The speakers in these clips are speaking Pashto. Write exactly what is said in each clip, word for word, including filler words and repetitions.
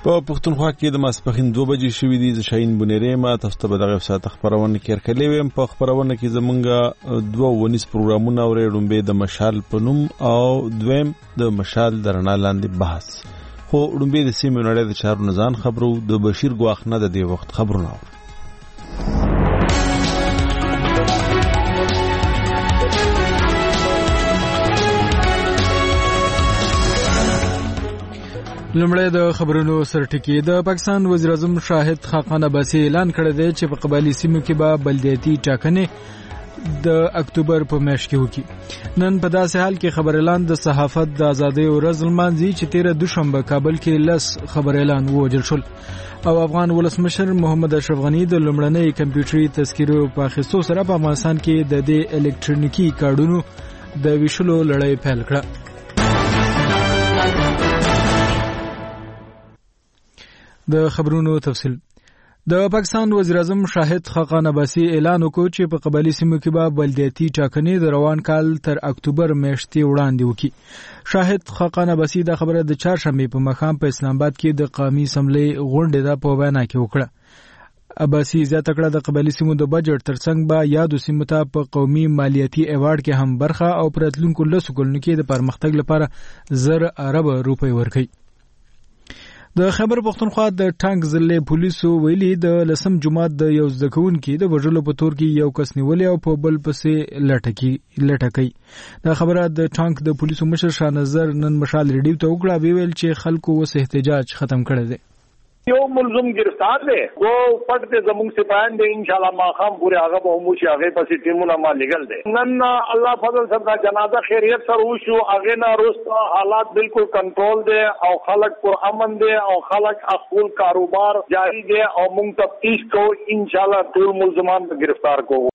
په پښتونخوا کې د ماسپښین دوه بجې شوې دي. د شاهین بونیری ما تاسو ته به دغه ساعت خبرونه کې ورکړلې ویم. په خبرونه کې زمونږ دوه ونیس پروګرامونه اورې، لومبې د مشال په نوم او دویم د مشال د رڼا لاندې بحث. خو لومبې د سیمې نړۍ د چارو نزان خبرو د بشیر ګواخ نه د دې وخت خبرونه اورو. لومړی د خبرونو سرټکی. د پاکستان وزیر اعظم شاهد خاقان عباسي اعلان کړی دی چې په قبایلی سیمو کې به بلدیاتي ټاکنې د اکتوبر په میاشت کې وکړي. نن په داسې حال کې خبر اعلان د صحافت د ازادۍ ورځ لمانځي چې تیره دوشنبه کابل کې لس خبر اعلان ووژل شول او افغان ولسمشر محمد اشرف غنی د لومړنۍ کمپیوټري تذکیرو په اخیستو سره په افغانستان کې د دې الکترونیکي کارډونو د ویشلو لړۍ پیل کړه. د خبرونو تفصیل. د پاکستان وزیر اعظم شاهد خاقان عباسي اعلان وکړ چې په قبایلی سیمو کې به بلدیاتي ټاکنې د روان کال تر اکتوبر میاشتې وړاندې وکړي. شاهد خاقان عباسي دا خبره د چهارشنبه په ماښام په اسلام آباد کې د قومي اسمبلی غونډې د په وینا کې وکړه. عباسي زیاته کړه د قبایلی سیمو د بجټ ترڅنګ به یادو سیمو ته په قومي مالیاتي ایوارډ کې هم برخه او پر راتلونکو لسو کلونو کې د پرمختګ لپاره زر ارب روپۍ ورکړي. د خیبر پښتونخوا د ټانک ضلع پولیسو ویلي د لسم جمعات د یو زده کوونکي د وژلو په تور کې یو کس نیولې او په بل پسې لټکی لټکی. دا خبره د ټانک د پولیسو مشر شاه نظر نن مشال ریډیو ته وکړه. ویل چې خلکو وس احتجاج ختم کړی دی. یو ملزم گرفتار دی وہ پټ ته زموږ سپاهان دی. ان شاء الله ما خام پورې هغه به مو شي هغه پسې ټیمونه ما لګل دی. نن الله فضل سره جنازه خیریت سره وشو. هغه نه روسته حالات بالکل کنټرول دی او خلک پر امن دی او خلک خپل کاروبار جاری دی او موږ تفتیش کو. ان شاء الله ټول ملزمان گرفتار کو.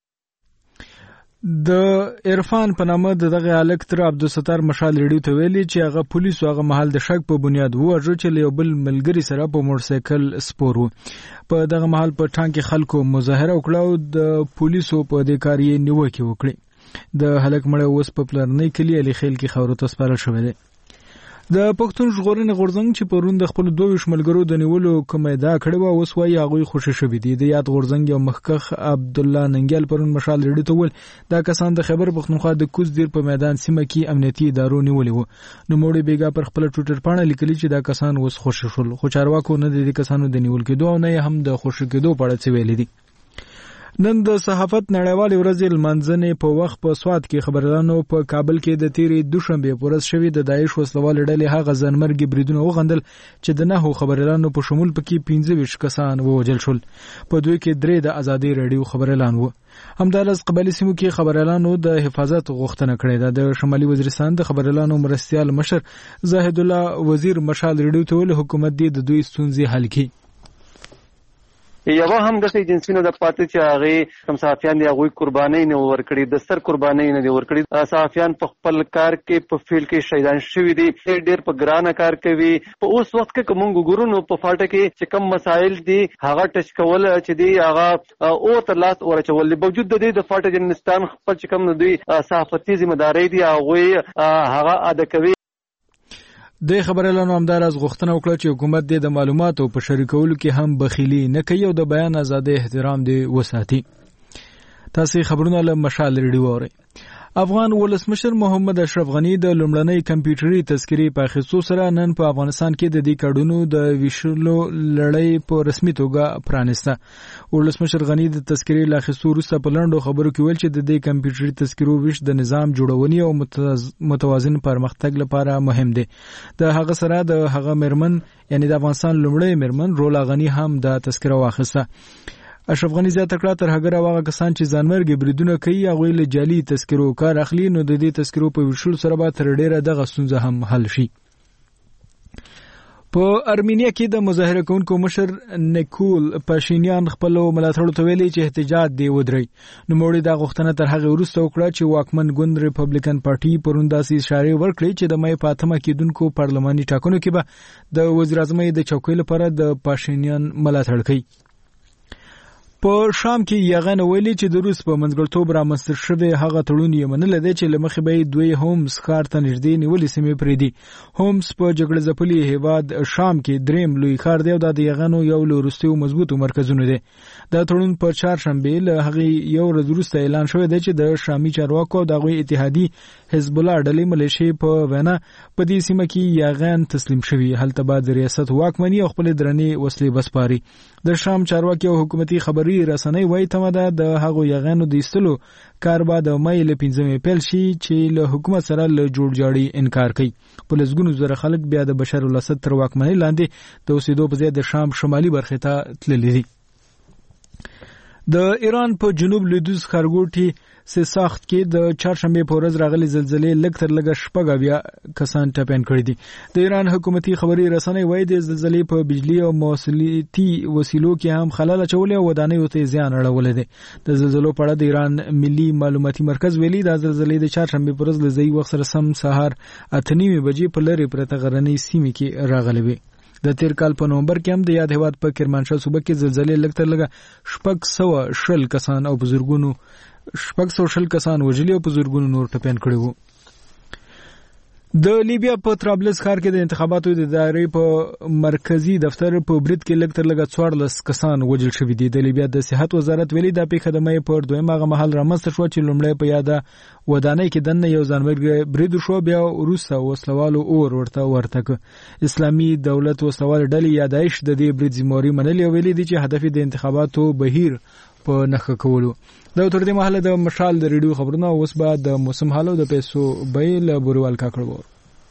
د عرفان په نامه د دغه الک تر عبدالستار مشال ریډیو ته ویلي چې هغه پولیسو هغه محل د شک په بنیاد ووژو چې له یو بل ملګري سره په موټر سایکل سپور وو. په دغه محل په ټانک خلکو مظاهره وکړه او د پولیسو په دې کار یې نیوکه وکړه. د هلک مړ اوس په پلرنۍ کلی علي خیل کې خاورو ته سپارل شوی دی. د پښتون ژغورنې غورځنګ چې پرون د خپل دوه ویشت ملګرو د نیولو کوم ادعا کړې وه اوس وایي هغوی خوشي شوي دي. د یاد غورځنګ یو مخکښ عبدالله ننګیال پرون مشال ریډیو ته وویل دا کسان د خیبر پښتونخوا د کوز دیر په میدان سیمه کې امنیتي ادارو نیولي وو. نوموړي بیګا پر خپله ټویټر پاڼه لیکلي چې دا کسان اوس خوشي شول. خو چارواکو نه د دې کسانو د نیول کېدو او نه هم د خوشي کېدو په اړه څه ویلي دي. نن د صحافت نړیوالې ورځې لمانځنې په وخت په سوات کې خبريالانو په کابل کې د تیرې دوشنبه په ورځ شوې د داعش وسلوالې ډلې هغه ځانمرګي بریدونه وغندل چې د نهو خبريالانو په شمول پکې پنځه ویشت کسان ووژل شول. په دوی کې درې د ازادي رادیو خبريالان وو. همدارس قبایلی سیمو کې خبريالانو د حفاظت غوښتنه کړې ده. د شمالي وزیرستان د خبريالانو مرستيال مشر زاهد الله وزیر مشال ریډیو ته ویل حکومت دې د دوی ستونزې حل کړي. یو هم د ایجنسینو د پاتې چې هغه کوم صحافیان دی هغه قرباني نه ورکړي د سر قرباني نه دی ورکړي. صحافیان په خپل کار کې په فیل کې شهیدان شوي دي. ډېر په ګرانه کار کوي. په اوس وخت کې کوم ګورونو په فالټه کې چې کوم مسایل دي هغه ټچ کول چې دی هغه او تر لاس ورچول باوجود د دې د فالټه جنستان خپل چې کوم دوی صحافتي ذمہداري دي هغه هغه ادا کوي. د خبريالانو همدار از غوښتنه وکړه چې حکومت د معلوماتو په شریکولو کې هم بخیلی نه کوي او د بیان ازادۍ احترام دی وساتي. تاسو خبرونه له مشال ریډیو اورئ. افغان ولسمشر محمد اشرف غنی د لومړنۍ کمپیوټري تذکیري په اخیستو سره نن په افغانستان کې د دې کارډونو د ویشلو لړۍ په رسمي توګه پرانیسته. ولسمشر غنی د تذکیري له اخیستو وروسته په لنډو خبرو کې ویل چې د دې کمپیوټري تذکیرو ویش د نظام جوړونې او متوازن پرمختګ لپاره مهم دی. د هغه سره د هغه مرمن یعنی د افغانستان لومړی مرمن رولا غنی هم د تذکره واخیسته. اشرف غنی زیاته کړه تر هغه راوغه کسان چې ځانمرګي بریدونه کوي هغه له جعلي تذکرو کار اخلي نو د دې تذکرو په ویشل سره به تر ډیره دغه ستونزه هم حل شي. په ارمینیا کې د مظاهره کوونکو مشر نیکول پاشینیان خپل ملاتړو ته ویلي چې احتجاج دی ودري. نو موږ د غوښتنه تر هغه وروسته وکړه چې واکمن ګوند ریپبلیکن پارټي پرونداسي اشاره ورکړي چې د مې پاتمه کېدونکو پارلماني ټاکنو کې به د وزیر اعظم د چوکۍ لپاره د پاشینیان ملاتړ کوي. په شام کې یغن ویلي چې د روس په منځګړتوب رامنځته شوی هغه تړون یې منل دی چې له مخې به دوی هومس ښار ته نږدې نیولې سیمې پرې دي. هومس په جګړه ځپلي هیواد شام کې دریم لوی ښار دی او د یغنو یو له وروستیو مضبوطو مرکزونو دی. دا تړون په چهارشنبې له هغې یو ورځ وروسته اعلان شوی دی چې د شامي چارواکو او د هغوی اتحادي حزب الله ډلې ملیشې په وینا په دې سیمه کې یغن تسلیم شوي. هلته به د ریاست واکمني او خپلې درنې وسلې بسپاري. د شام چارواکي او حکومتي خبري رسنۍ وایي تمه ده د هغو یغنو د ایستلو کار به د مې له پنځمې پیل شي چې له حکومت سره له جوړجاړي انکار کوي. په لسګونو زره خلک بیا د بشار الاسد تر واکمنۍ لاندې د اوسېدو په ځای د شام شمالي برخې ته تللي دي. د ایران په جنوب لویدیځ ښارګوټي سه ساخت کې د چهارشنبې په ورځ راغلي زلزلې لږ تر لږه شپږ اویا کسان ټپیان کړي دي. د ایران حکومتي خبري رسنۍ وایي د زلزلې په بجلی او موصلیتي وسیلو کې هم خلل اچولی او ودانیو ته زیان اړولی دی. د زلزلو په اړه د ایران ملي معلوماتي مرکز ویلي دا زلزلې د چهارشنبې په ورځ له ځایي وخت سره سم سهار اته نیمې بجې په لرې پرته غرنۍ سیمې کې راغلې وې. د تیر کال په نومبر کې هم د یاد هیواد په کرمانشاه صوبه کې زلزلې لږ تر لږه شپږ سوه شل کسان او بزرګونو شپږ سوه شل کسان وژلي او بزرګونو نور ټپیان کړي وو. د لیبیا په طرابلس ښار کې د انتخاباتو د ادارې په مرکزی دفتر په برید کې لږ تر لږه څوارلس کسان وژل شوي دي. د لیبیا د صحت وزارت ویلي دا پیښه د مې پر دویم هغه مهال رامنځته شوه چې لومړی په یاده ودانۍ کې دننه یو ځانمرګي برید شو، بیا وروسته وسلوالو اور ورته ورته کړ. اسلامي دولت وسلوال ډلې یا داعش د دې برید ذمہواري منلې او ویلي دي چې هدف د انتخاباتو بهیر په نښه کولو. دا تر دې مهاله د مشال د ریډیو خبرونه اوس به د موسم حال او د پیسو بیې له بوروال کاکړ وو.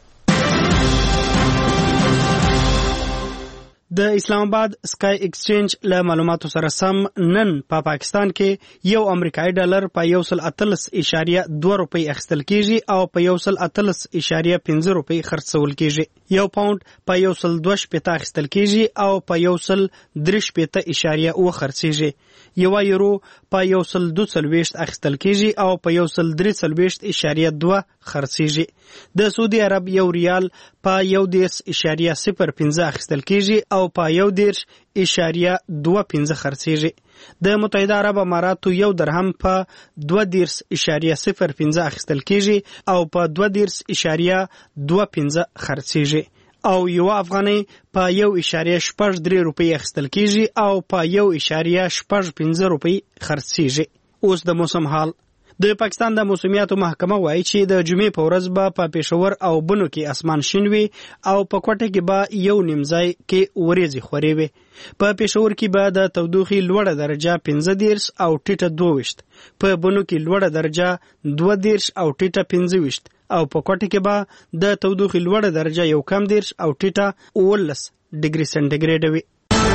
د اسلام آباد سکای ایکسچینج له معلوماتو سره سم نن په پا پاکستان کې یو امریکایي ډالر په یو سل اتلس اشاریه دوه روپۍ اخیستل کیږي او په یو سل اتلس اشاریه پنځه روپۍ خرڅول کیږي. یو پاوند په یو سل دوه شپېته اخیستل کیږي او په یو سل درې شپېته اشاریه اوه خرڅیږي. یو یورو په یو سل دوه څلوېښت اخیستل کیږي او په یو سل درې څلوېښت اشاریه دوه خرڅیږي. د سعودي عرب یو ریال په یو دېرش اشاریه صفر پنځه اخیستل کیږي او په یو دېرش اشاریه دوه پنځه خرڅیږي. د متحده عرب اماراتو یو درهم په دوه دېرش اشاریه صفر پنځه اخیستل کیږي او په دوه دېرش اشاریه دوه پنځه خرڅیږي او یو افغانۍ په یو اشاریه شپږ درې روپۍ اخیستل کیږي او په یو اشاریه شپږ پنځه روپۍ خرڅیږي. اوس د موسم حال. د پاکستان د موسمیاتو محکمه وایي چې د جمعې په ورځ به په پېښور او بنو کې اسمان شین وي او په کوټه کې به یو نیمځای کې وریځې خورې وي. په پېښور کې به د تودوخې لوړه درجه پنځه دېرش او ټیټه دوه ویشت، په بنو کې لوړه درجه دوه دېرش او ټیټه پنځه ویشت او په کوټه کې به د تودوخې لوړه درجه یو کم دېرش او ټیټه اوولس ډیګري سنټیګریډ وي.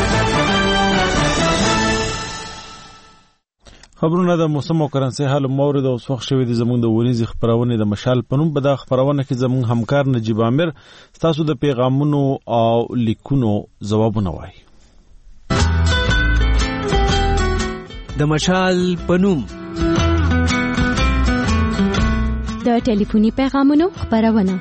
خبرونه د موسم او کرنسي حال مورد او وخت شوی د زموږ د ورځې خبرونه د مشال پنوم په د خبرونه کې زموږ همکار نجیب عامر تاسو د پیغامونو او لیکونو ځوابونه وایي. د مشال پنوم د ټلیفوني پیغامونو خبرونه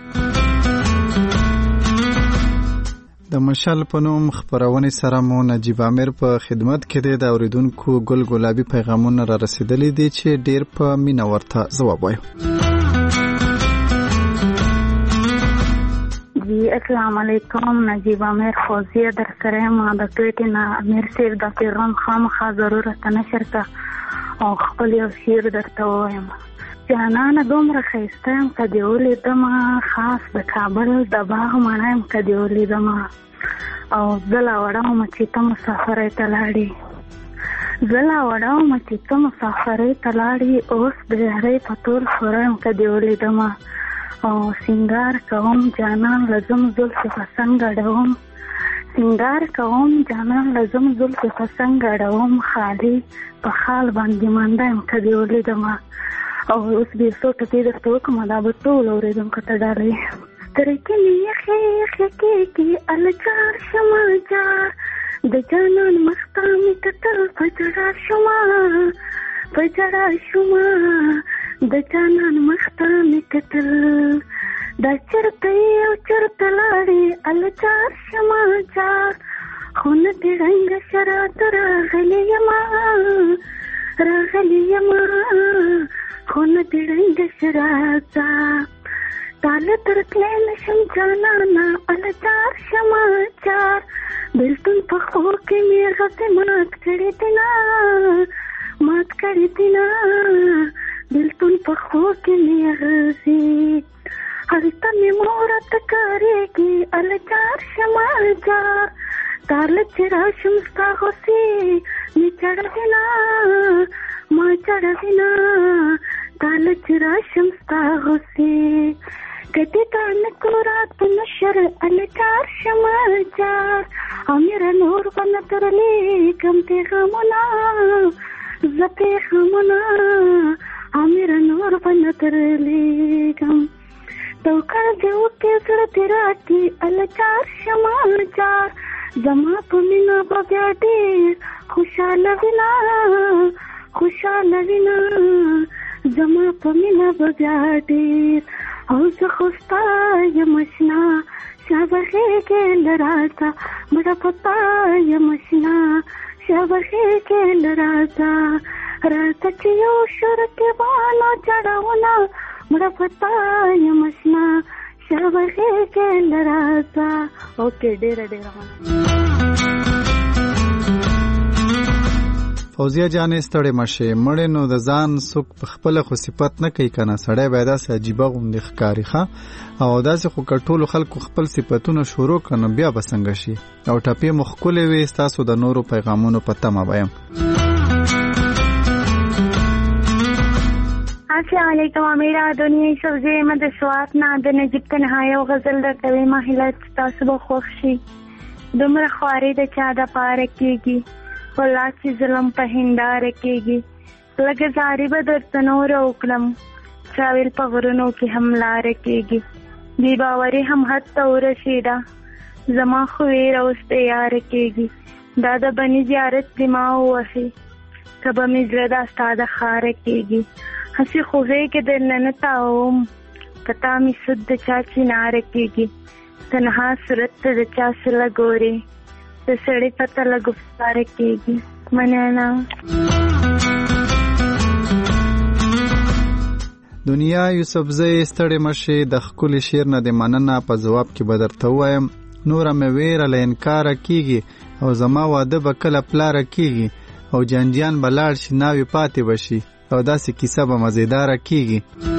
د مشال په نوم خبرونه سره مو نجیب عامر په خدمت کې د اوریدونکو ګل ګلابي پیغامونه را رسیدلي دي چې ډیر په مینه ورته ځواب وایو. جی السلام علیکم، نجیب عامر فوزیه در سره ما د ټویټ نه امیر سیف د پیغام خامخا ضرورت نشر ته او خپل یو شعر درته وایم. جانانه دومره ښایسته یم که دې ولیدمه، خاص د کابل د باغ مڼه یم که دې ولیدمه او زه لا وړه ومه چې ته مسافرۍ ته لاړې، زه لا وړه ومه چې ته مسافرۍ ته لاړې، اوس د یارۍ په تور خوره یم که دې ولیدمه او سینګار کوم جانان لزم زلفې په څنګه ډوم، سینګار کوم جانان لزم زلفې په څنګه ډوم، خالي په خال باندې منده یم که دې ولیدمه او اوس بیا څو ټکي درته وکړم دا به ټول اورېدم که ته ډالۍ. سترګې مې یخې یخې کېږي الجار شمه جار، د جانان مخ ته مې کتل په ژړا شومه په ژړا شومه، د جانان مخ ته مې کتل دا چېرته یې او چېرته لاړې الجار شمه جار، خونه دې رنګ شرات راغلی یما راغلی یما خونه دې رنګ شرات تاله ترکلی نشم جانانا الچار شماچار بلتون په خو کې مې غزې مات کړې دینا مات کړې دینا بلتون په خو کې مې غزې هلته مې مورت کارېږي الچار شماچار تاله چې راشم ستا غوسې مې چړوينا ما چړوينا تاله چې راشم ستا غوسې کدی تانه کورات په نشر الچار شماچار امیر نور بنا ترلی کم پیغامنا ز پیغامنا امیر نور بنا ترلی کم توکل دیو کې سره تیراتی الچار شماچار زما په مینا بیا ډېر خوشاله وینا خوشاله وینا زما په مینا بیا ډېر او زه خو ستا یم اشنا شابهې کې لراځه مړه پتا یم اشنا شابهې کې لراځه راځه چې یو شور کې بالا چړاونا مړه پتا یم اشنا شابهې کې لراځه اوکې ډېر ډېر فوزیه جانې ستړې مشه مړې نو د ځان څوک په خپل خو صفت نه کوي کنه سړی باید داسې عجیبه غوندې ښکاري ښه او داسې خو کټولو خلکو خپل صفتونه شروع کنه بیا به څنګه شي او ټاپې مو ښکلې وي ستاسو د نورو پیغامونو په تمه به یم السلام علیکم امیرا دنیا سوزه مد سوات نه د نجیب تنهایی او غزل د کوي ماهلت تاسو به خوښ شي دومره خواري د چا د پاره کېږي ولا چې ظلم په هنداره کېږي لکه زاري به درته نور وکړم چاویل په غرونو کې هم لاره کېږي بې باوري هم حد ته ورسېده زما خو ویره اوس تیاره کېږي دا د بني زیارت دې ما ووهي که به مې زړه دا ستا د ښاره کېږي هسې خوږې کې درنه نه تاوم په تا مې سود د چا چیناره کېږي تنها صورت ته د چا سله ګورې د سړی پته له ګفتاره کېږي مننه دنیا یوسفزۍ ستړې مشې د ښکلي شعر نه د مننه په ځواب کې به درته ووایم نوره مې ویره له انکاره کېږي او زما واده به کله پلاره کېږي او جنجیان به لاړ شي ناوې پاتې به شي او داسې کیسه به مزیداره کېږي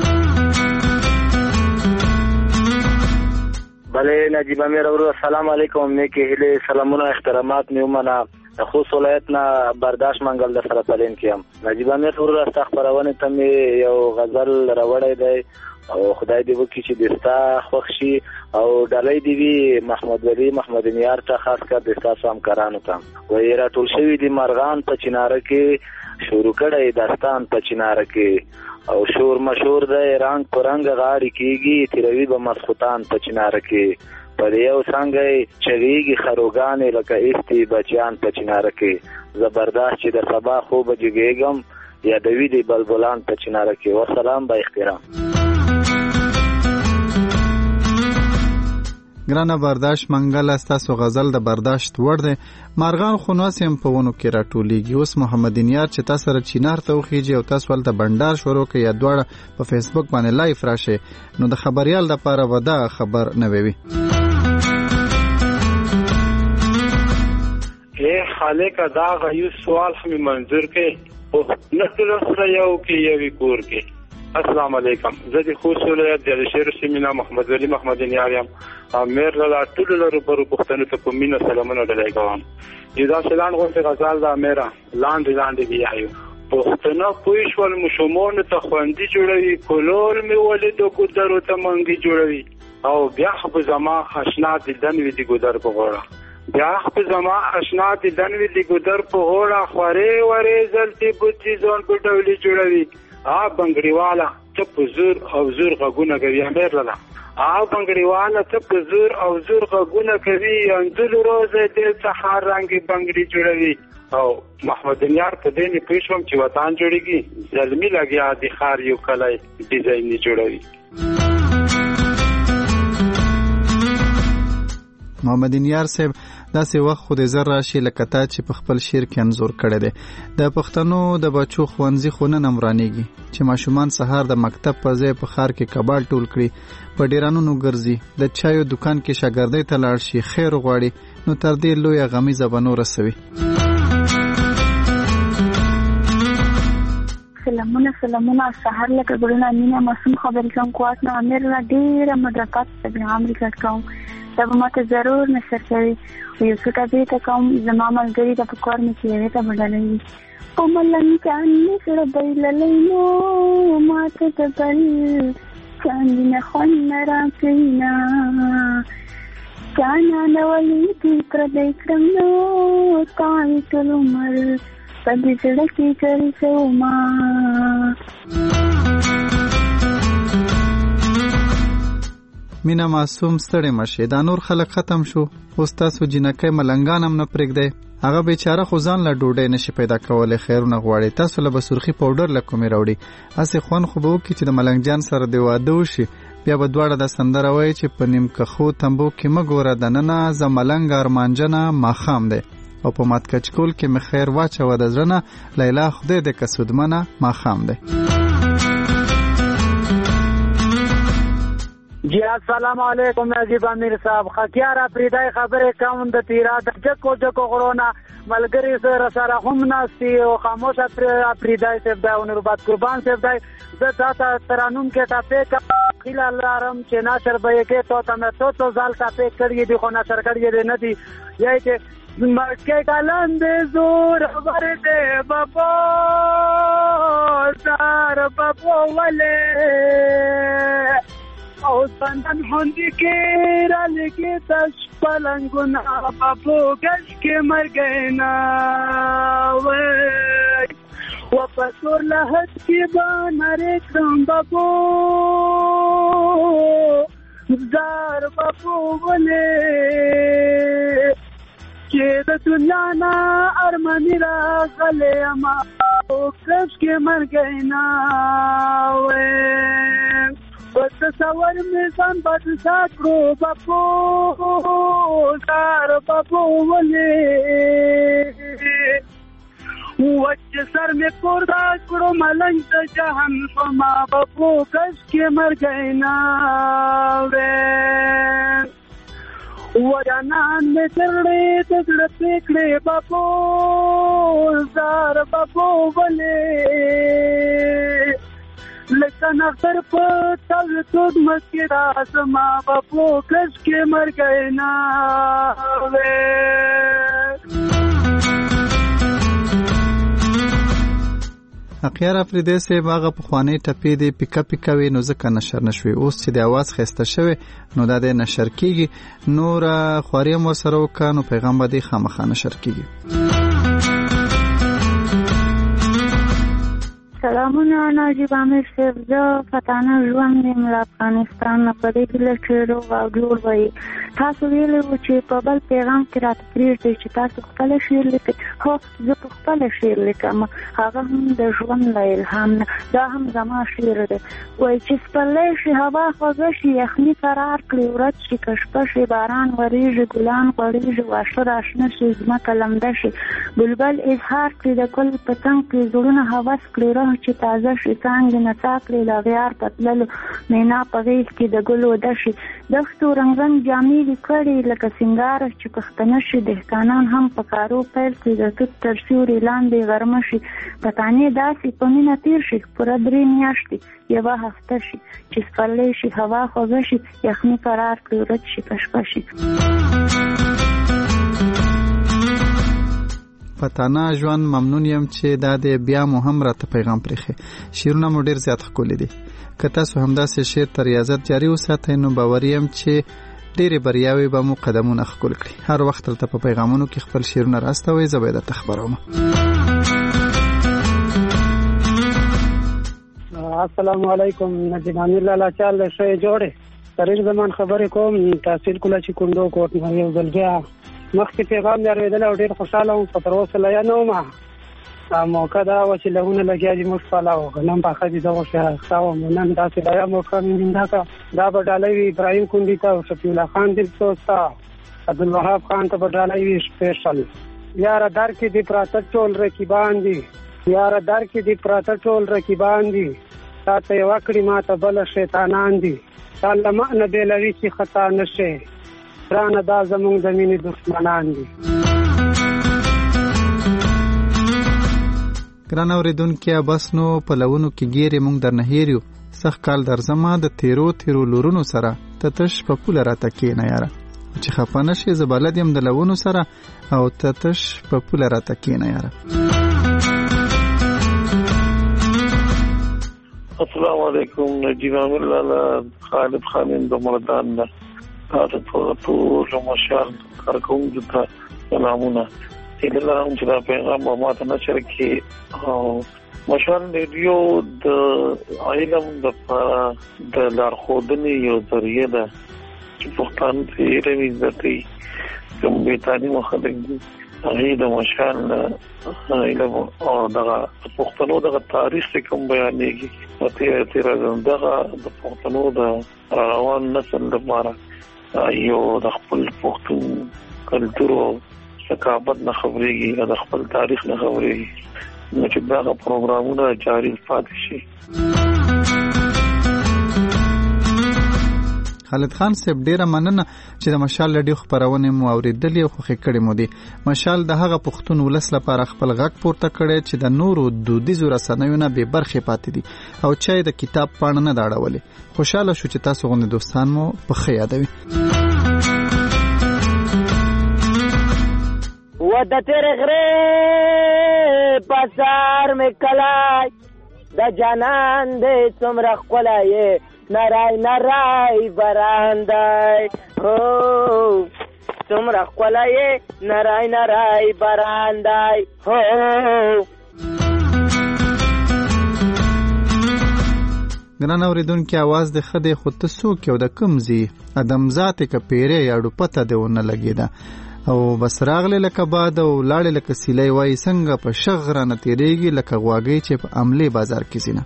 بله نجیب امیر ورو السلام علیکم نیکی هیله سلامونه احترامات می ومنه د خوست ولایت نه برداشت منګل د سره پلین کیم نجیب امیر ورو استغفرونه ته می یو غزل راوړی دی او خدای دې وکړي چې دستا خوښ شي او ډالۍ دی وی محمد ولی محمد نیار ته خاص کر دستا سم کرانو ته وای را ټول شوی دی مرغان په چناره کې شروع کړی داستان په چناره کې او شور مشهور دی رنگ پرنګ غاړي کېږي تیروي به مسخوتان په چناره کې پر یو څنګه چغیږي خروګانې لکه ایستی بچیان په چناره کې زبردست چې د سبا خوب جګېږم یادوي دی بلبلان په چناره کې والسلام با احترام ګرانه برداشت منګل ستاسو غزل د برداشت وړ دی مارغان خو ناس هم په ونو کې راټولیږي اوس محمد نیار چې تاسو سره چینار ته وخیږي او تاسو ولته بندر شروع کړئ یا دواړه په فیسبوک باندې لایف راشي نو د خبريال د پاره ودا خبر نه وي اے خالق دا غيو سوال هم منظور کې او نسل سره یو کې یو کور کې السلام علیکم زه د خوست ولایت د شهر سیمینا محمد ولی محمد نیار یم امیر له ټول لرو پر پښتنو ته په مینه سلامونه ډلېګوم دا شلان غوښته غزال د امیرا لاندې لاندې بیایو پښتنو پوښول مشمون ته خوندې جوړوي کولول می ولید کو درو ته منګي جوړوي او بیا خو زما آشنا د دنوي د ګودر په غوړه بیا خو زما آشنا د دنوي د ګودر په غوړه خوري ورې زلتي بوتي ځون په ډولې جوړوي آ بنګړیواله ته په زور او زور غوونه کوي امیر لاله آ بنګړیواله ته په زور او زور غوونه کوي انځل روزه د سحر رنگي بنګړي جوړوي او محمد نیار په دې نه پېښوم چې وطن جوړيږي ظلمي لګیا د خار یو کلای ډیزاین جوړوي محمد نیار صاحب داسې وخت خو دې زر راشي لکه تا چې په خپل شعر کې انځور کړی دی. د پښتنو د بچو ښوونځي خو نه نمرانېږي چې ماشومان سهار د مکتب په ځای په ښار کې کباړ ټول کړي، په ډیرانونو ګرځي، د چایو دکان کې شاګردۍ ته لاړ شي، خیر غواړي، نو تر دې لویه غمیزه به نوره سوي. سلامونه سلامونه سهار لکه ګلونه مینه معصوم خبرې کوم کوات نه امیر را ډېره مدرکات په پیغام ریکارډ کوم دا به ماته ضرور نشر کوي یو څه ته دې کوم زما ملګری د پکور مې کېږي ته بدلوي په ملنګ چاندې سره بیللې نو ماته د بل چاندې نه خوند نه راکوي نه چانا نه ولیدي پردی کړم نو تاوي ټول عمر پدې زړه کې چری سوما. مینا معصوم ستړی مشه، دا نور خلک ختم شو، اوس تاسو جنکۍ ملنګان هم نه پرېږدئ، هغه بیچاره خو ځان له ډوډۍ نشي پیدا کولی، خیرونه غواړي، تاسو له به سرخي پاوډر له کومې راوړي، هسې خوند خو به وکړي چې د ملنګ جان سره دې واده وشي، بیا به دواړه د سندره وایي چې په نیم کښو تمبو کې مه ګوره دننه زه ملنګ ارمانجنه ماښام دی، او په مات کچکول کې مې خیر واچوه د زړه نه لیلا خدای دې که سودمنه ماښام دی. جی السلام علیکم نجیب امیر صاحب، خکیار اپریدای خبرې کوم د تیرا د جکو جکو غرونه ملګری سره سره هم ناستی او خاموش اپریدای صاحب دی او نوربات قربان صاحب دی، زه دا ته ترانوم کې ټاپې کوم خیله لارم چې ناشر به یې کې تو ته مې تو تو ځال ټاپې کړي دي خو ناشر کړي دي نه دي یای چې مکه کلند زور ورده بابا زار بابا وله او سندن هندی کې را لګي تش پلنګونه بابو گش کې مر گئے نا وای و پسور لحد کې بانره کم بابو زار بابو وله چې د دنیا نه ارمانی را غلې اما او کش کې مر گئے نا وای و تصور مې ځان بد ساترو بابو زار بابو ولې وچ سر مې پوردا کړو ملنګ د جهان فما بابو کش کې مر گئے نا وای و جانان میں چرڑے تجڑ پیکڑے بابو زار بابو بلے لیکن اختر پر تل تود مسکر آسما بابو کش کے مر گئے نا وے. اخیار افریدی صاحب هغه پخوانی ټپې دی پیکا پیکاوي نو ځکه نشر نشوي، اوس چې د اواز خسته شوی نو دا د نشر کیږي، نور خواري مو سره وکړو نو پیغام باندې خامخا نشر کیږي. سلامونه نجیب امیر صاحب، زه فتانه ژوند یم له افغانستان نه، په دې کې له شعر او جوړ وایي. تاسو ویلي وو چې په بل پیغام کې راته پرېږدئ چې تاسو خپله شعر لیکئ. هو زه په خپله شعر لیکم، هغه هم د ژوند له الهام نه، دا هم زما شعر دی. وایي چې سپرلی شي هوا خوږه شي یخني قرار کړي ورځ شي که شپه شي باران ورېږي ګلان غوړېږي واښه راشنه شي ځمکه لمده شي بلبل اظهار کړي د ګل په څنګ کې زړونه هوس کړي روح چې تازه شي څانګې نڅا کړي له غیار په تللو مینا په غېږ کې د ګل وده شي دښتو رنګ رنګ جامې دې کړي لکه سینګاره چې پښتنه شي دهقانان هم په کارو پیل کړي د توت تر سیوري لاندې غرمه شي پتانې داسې په مینه تېر شي پوره درې میاشتې یوه هفته شي چې سپرلی شي هوا خوږه شي یخني قرار کړي ورځ شي که شپه شي. پتانه ژوند ممنون یم چې دا د بیا مو هم راته پیغام پرېښی شعرونه مو ډېر زیات ښکلي دي. که تاسو همداسې شعر ته ریاضت جاري وساتئ نو باوري یم چې ډېرې بریاوې به مو قدمونه ښکل کړي. هر وخت دلته په پیغامونو کې خپل شعرونه راستوئ، زه به یې درته خبروم. السلام علیکم نجیب امیر لالا چال ښه جوړې طریق زمان خبرې کوم تحصیل کله چې کوندو کوټ نه یو ځل بیا مخکې پیغام مې اورېدلی او ډېر خوشحاله وم خو تر اوسه لیا نه وم موقع دا وه چې لهونه لګیا دي موږ پاله و نن پاخه دي دغه ښایسته وم نن داسې لیا موقع مې ننده کړه دا به ډالۍ وي ابراهیم کندي ته او شفیع الله خان دلسوز ته عبدالوهاب خان ته بډالوي سپیشل. یاره در کې دی پراته ټول رقیبان دي، یاره در کې دی پراته ټول رقیبان دي، تا ته یې وکړي ما ته بله شیطانان دي، تا له معنه بېلوي چې خطا نه شي، ګرانه دا زمونږ د مینې دښمنان دي. ګران اورېدونکي بس نو په لونو کې ګیرې مونږ درنه هېر یو، سخت کال درځمه د تیرو تیرو لورونو سره، ته تش په پوله راته کښېنه یاره، چې خفه نه شې زه بلد یم د لونو سره، او ته تش په پوله راته کښېنه یاره. السلام علیکم، نجیب امیر لالا خالد خانین د مردان نه، تاسو ټول مشال کارکوونکو ته سلامونه. هیله لرم چې دا پیغام به ماته نشر کړي. مشال ریډیو د علم دپاره د لارښودنې یو ذریعه ده چې پښتانه ترې علم زده کوي. کوم بې تعلیمه خلک دي هغوی د مشال علم او دغه پښتنو دغه تاریخ چې کوم بیانېږي په تېره تېره دغه د پښتنو د روان نسل لپاره یو د خپل پښتون کلتور او ثقافت نه خبرېږي، د خپل تاریخ نه خبرېږي، نو چې دغه پروګرامونه جاري پاتې شي. خالد خان صاحب ډیره مننه چې د مشال رادیو خبرونه مو اوریدلې او خوښ کړې مو دي. مشال د هغه پښتون ولس لپاره خپل غږ پورته کړي چې د نورو دودیزو رسنیو به برخه پاتې دي او چې د کتاب پاڼه نه داړولې. خوشاله شو چې تاسو غوښنه دوستان مو په خیر یادوي. و د تیر غره بازار می کلای د جانان دې څومره ښکلی نرای نرای براندای هو څومره ښکلی نرای نرای براندای هو. ګران اورېدونکي आवाज د خدای خو ته څوک یو د کوم ځای ادم ذات کې پیری یاړو پته دی ونه لګیدا او بس راغله لکه باد او لاړې لکه سیلې وای څنګه په شغره نه تیریږي لکه غواګي چې په عملي بازار کې سینه.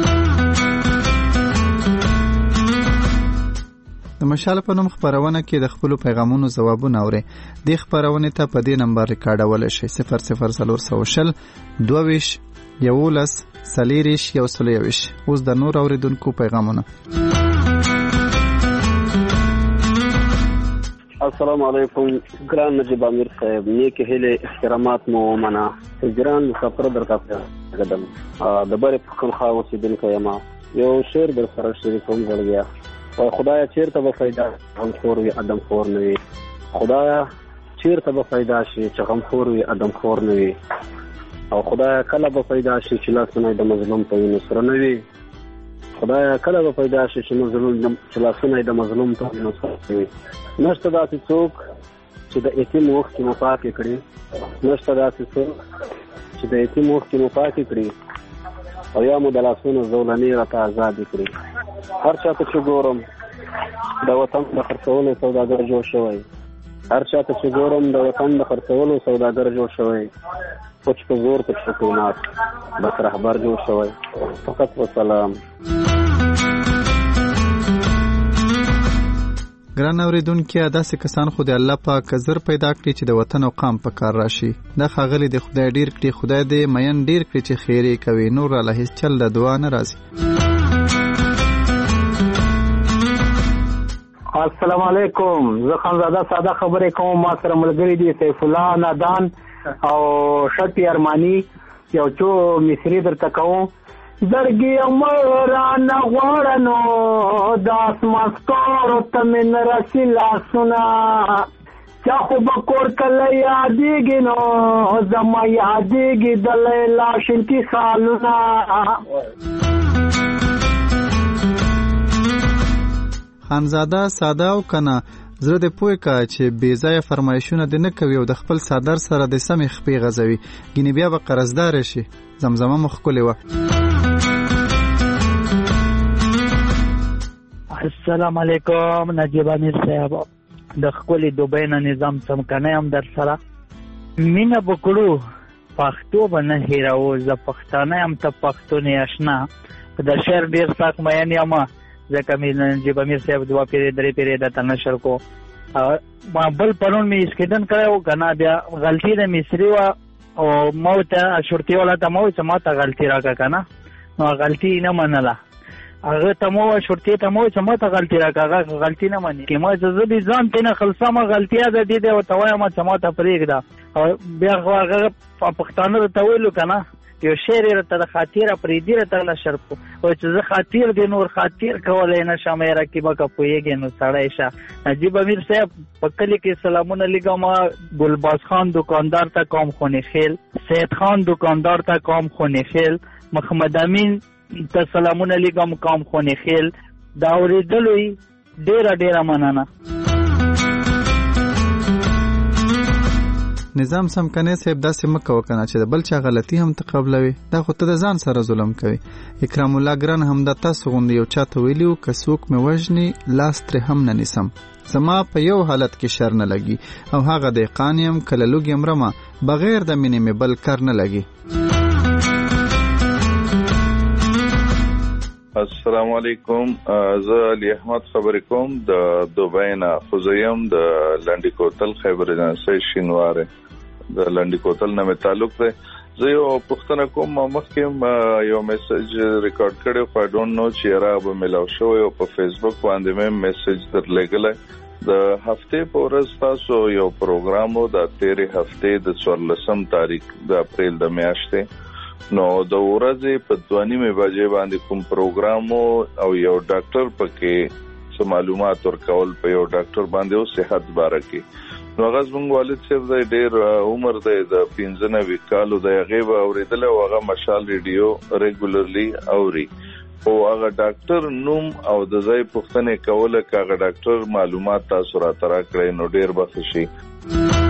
د مشال په نوم خبرونه کې د خپل پیغامونو ځوابونه اوري. د خبرونه ته په دې نمبر ریکارډول شي صفر صفر صفر صفر دوه یولس سلیریش یو سلیویش. اوس د نور اوریدونکو پیغامونه. السلام علیکم ګران نجیب امیر صاحب، نیک هیله احترامات مو منه. ګران مسافر درته قدم د بره پخن خوا اوسیدونکی یم. یو شعر در سره شریکوم غواړم. او خدایا چیرته به پیدا غم خور وي ادم خور نه وي، خدایا چیرته به پیدا شي چې غم خور وي ادم خور نه وي، او خدایا کله به پیدا شي چې لاسونه د مظلوم په وینو سره نه وي، خدایا کله به پیدا شي چې مظلوم چې لاسونه د مظلوم په وینو سره وي. نشته داسې څوک چې د یتیم وخت کې مو پاکې کړي، نشته داسې څوک چې د یتیم وخت کې مو پاکې کړي او یا مو د لاسونو زولنې راته ازادې کړي. هر چا ته چې ګورم د وطن د خرڅولو سوداګر جوړ شوی، هر چا ته چې ګورم د وطن د خرڅولو سوداګر جوړ شوی، پوچ په زور په شکونات بس رهبر جوړ شوی. فقط وسلام. ګران اوریدونکي داسې کسان خو د الله پاک زر پیدا کړی چې د وطن او قام په کار راشي. دا خاغلی د خدای ډیر کړي، خدای دې مین ډیر کړي چې خیرې کوي، نور الله هیڅ چل د دعا نه راځي. السلام علیکم، زه خانزاده ساده خبرې کوم. ما سره ملګری دي سیف الله نادان او شفیع ارمانی. یو څو مصری درته کوم. درګي امران غوړنو داس مستور تمن رسلا سنا چا خو بکور کله یادېږي نو زما یادېږي د لیلا شنتی خالونه. خانزاده ساده او کنه زړه دې پوه کا چې بې ځایه فرمایشونه دې نه کوي او د خپل صدر سره د سمې خپې غځوي، ګینې بیا به قرضدار شي. زمزمه مو ښکلې وه. السلام علیکم نجیب امیر صاحب، د ښکلې دوبۍ نه نظام څمکنی هم در سره. مینه به کړو پښتو به نه هېروو، زه پښتانه یم ته پښتون یې اشنا. د شعر ډېر سخت مین یم ځکه مې نجیب امیر صاحب دوه پیرې درې پیرې درته نشر کو. بل پرون می اسکیدن کړو کنه بیا غلطی د مصری وا او موت شرطي ولا ته مو چې ما ته غلطی راکا کنه نو غلطی نه منله هغه ته مو شرطي ته مو چې ما ته غلطی راکا هغه غلطی نه مني کې ما چې زه به ځان تنه خلصما غلطی ده دې او ته وایم چې ما ته پرېږده او بیا هغه پښتانه ته ویلو کنه یو شعر راته د خاطر پرې دی راته نشر کو او چې زه خاطر دې نور خاطر کولای نه شم راکیبه کا پویږي نو سړی شه نجیب امیر صاحب پکلی کې سلامونه لګم ګلباز خان دکاندار ته قوم خونی خیل سید خان دکاندار ته قوم خونی خیل محمد امین ته سلامونه لګم قوم خونی خیل دا اوریدلوي ډیر ډیر مننه. نظام سمکنه صاحب داسې مکه وکنه چې د بل چا غلطي هم تقبلوي دا خو ته د ځان سره ظلم کوي. اکرام الله ګران هم د تاسو غوندي یو چاته ویلیو که څوک مې وژني لاس ترې هم نه نیسم زما په یو حالت کې شر نه لګي او هغه د قانیم کله لوګي امرما بغیر د مینې مې بل کار نه لګي. السلام علیکم زه علي احمد خبرې کوم د دوبۍ نه خزیم د لنډی کوتل خیبر ایجنسی شینواره د لنډی کوتل نه مې تعلق دی. زه یو پوښتنه کوم مخکې یو میسج ریکارډ کړی خو آی ډونټ نو چې را به ملاو شوی او په فیسبوک باندې مې میسج درلېږلی د هفتې په ورځ تاسو یو پروګرام و د تیرې هفتې د څوارلسم تاریخ د اپریل د میاشتې نو د ورځې په دوه نیمې بجې باندې کوم پروګرام او یو ډاکټر پکې څه معلومات ورکول په یو ډاکټر باندې او صحت باره کې نو هغه زموږ والد صاحب د ډېر عمر دی د پنځه نوي کالو دی هغې به اورېدلی او هغه مشال ریډیو ریګولرلی اوري خو هغه ډاکټر نوم او د ځای پوښتنې کوله که هغه ډاکټر معلومات تاسو راته راکړئ نو ډېر به ښه شي.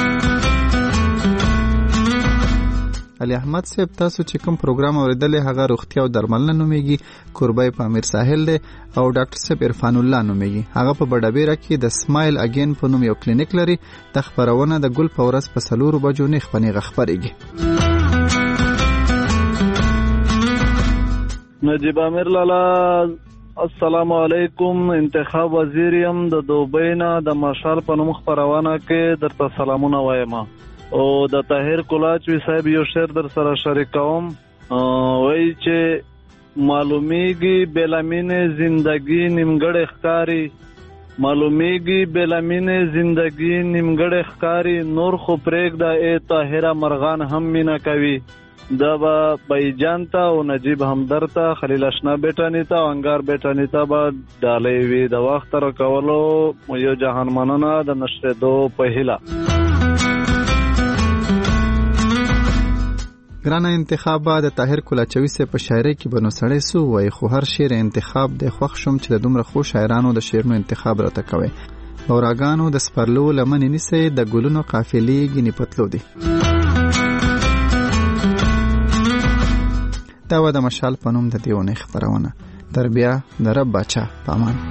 علي احمد صاحب تاسو چې کوم پروګرام اوریدلې هغه روغتیا او درملنه نومېږي کوربای په امیر ساحل دی او ډاکټر صاحب عرفان الله نومېږي هغه په بډابیره کې د سمایل اگین په نوم یو کلینیک لري د خبرونه د ګل په ورځ په سلورو بجو نه خپنې خبرېږي. نجیب امیر لالا السلام علیکم انتخاب وزیریم د دوبۍ نه د مشال په نوم خبرونه کې درته سلامونه وایم او د طاهر کولاچوي صاحب یو شعر در سره شریکوم وایي چې معلومیږي بلامینې زندگی نیمګړې ښکاري معلومیږي بلامینې زندگی نیمګړې ښکاري نور خو پرېږده ای طاهره مرغان هم مینه کوي دا به بیجان ته او نجیب همدر ته خلیل اشنا بیټانی ته او انګار بیټانی ته به ډالۍ وي د وخت راکولو یو جهان مننه د نشرېدو په هیله. ګرانه انتخاب د طاهر کولاچوي سه په شاعرۍ کې بنو سړی سو وای خو هر شعر انتخاب د خوښ شوم چې د دومره خو شاعرانو د شعرونو انتخاب راته کوي اوراګانو د سپرلو لمن نیسه د ګلونو قافلې گنی پتلو دي. دا و د مشال پنوم د دیونه خبرونه تر بیا د رب بچا پامان.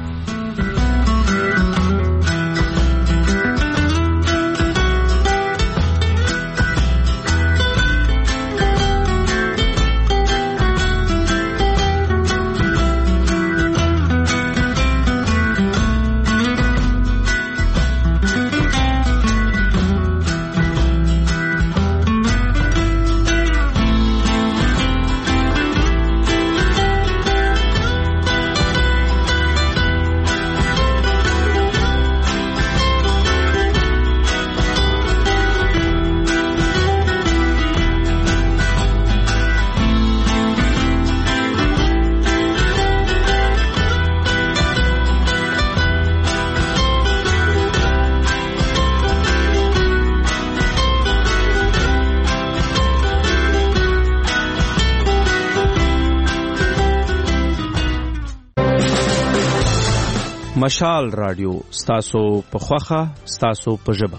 مشال رادیو ستاسو په خوخه ستاسو په ژبه.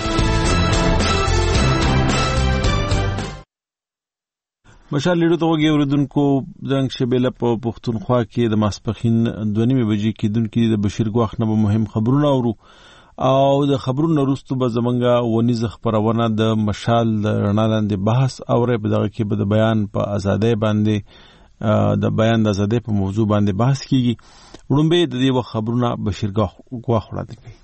مشال لیدو ته وګورئ اوریدونکو د شبيله په پښتونخوا کې د ماسپخین دوه نیمې بجې کې دونکو د بشیر ګواخ نه مهم خبرونه اورو او د خبرونو وروسته به زمونږه ونیزه خبرونه د مشال رڼا لاندې بحث اوري په دغه کې به د بیان په ازادۍ باندې د بیان د ازادۍ په موضوع باندې بحث کیږي. وړاندې د دې خبرونه بشیر ګواخ وړاندې کوي.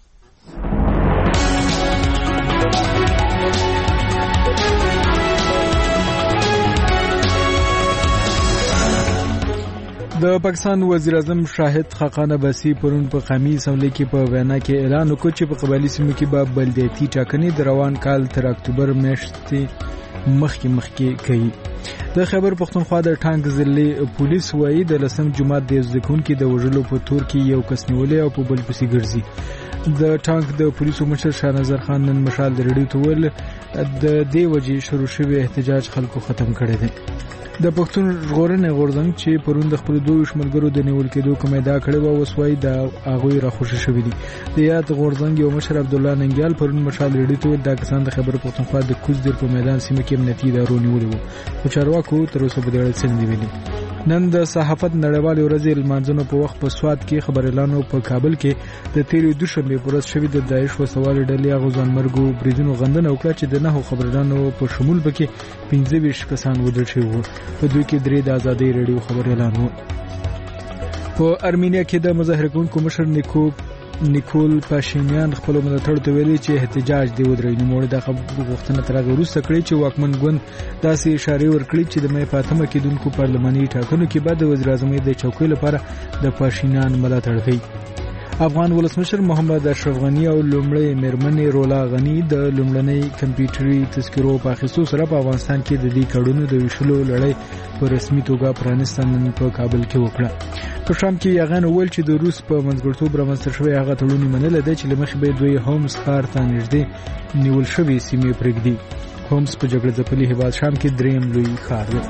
د پاکستان وزیر اعظم شاهد خاقان عباسي پرون په قومي اسمبلی کې په وینا کې اعلان وکړ چې په قبایلی سیمو کې به بلدیاتي ټاکنې د روان کال تر اکتوبر میاشتې مخکې مخکې کوي. د خیبر پښتونخوا د ټانک ضلع پولیس وایي د لسم جمعه د ځکون کې د وژلو په تور کې یو کس نیولې او په بل پسې ګرځي. د ټانک د پولیسو مشر شاه نظر خان نن مشال د رډیو ته ویل د دې وجې شروع شوی احتجاج خلکو ختم کړی دی. د پښتون ژغورنې غورځنګ چې پرون د خپل دوه شملګرو د نیول کېدو کوم ادعا کړې و وسوي د هغه راخوشي شوې دي. د یاد غورځنګ یو مشر عبد الله ننګیال پرون مشال ریډي ته د کسان د خبر پښتونخوا د کوزدر په میدان سیمه کې امنیتي ادارو نیولې وو. خو چارواکو تر اوسه په دې اړه څه نه ویلي. نن د صحافت نړیوال ورځې لمانځنو په وخت په سواد کې خبريالانو په کابل کې د تیرې دوشنبه پر ورځ شوې د داعش وسوال ډلې غوځان مرګو بریدونو غندنه وکړه چې د نهو خبريالانو په شمول بکې پنځه ویشت کسان وژل شوي وو. په دوی کې درې د ازادۍ رادیو خبريالانو. په ارمینیا کې د مظاهره کوونکو مشر نیکو نیکول پاشینیان خپل ملاتړ ته ویلي چې احتجاج دی ودرې نو موږ د غوښتنه تر هغه وروسته کړې چې واکمن ګوند داسې اشاره ورکړي چې د مې فاطمه کې دونکو پارلماني ټاکنو کې بعد وزیر اعظم د چوکۍ لپاره د پاشینیان ملاتړ کوي. افغان ولسمشر محمد اشرف غنی او لومړی میرمنې رولا غنی د لومړنۍ کمپیوټري تذکرو په اخیستو سره په افغانستان کې د دې کډونو د ویشلو لړۍ په رسمي توګه پرانستان په کابل کې وکړه. په شام کې یغان ویل چې د روس په منځګړیتوب رامنځته شوی هغه تړون منل دی چې لمخې به دوی هومس ښار ته نږدې نیول شوی سیمې پرېږدي. هومس په جګړه ځپلي هیواد شام کې دریم لوی ښار دی.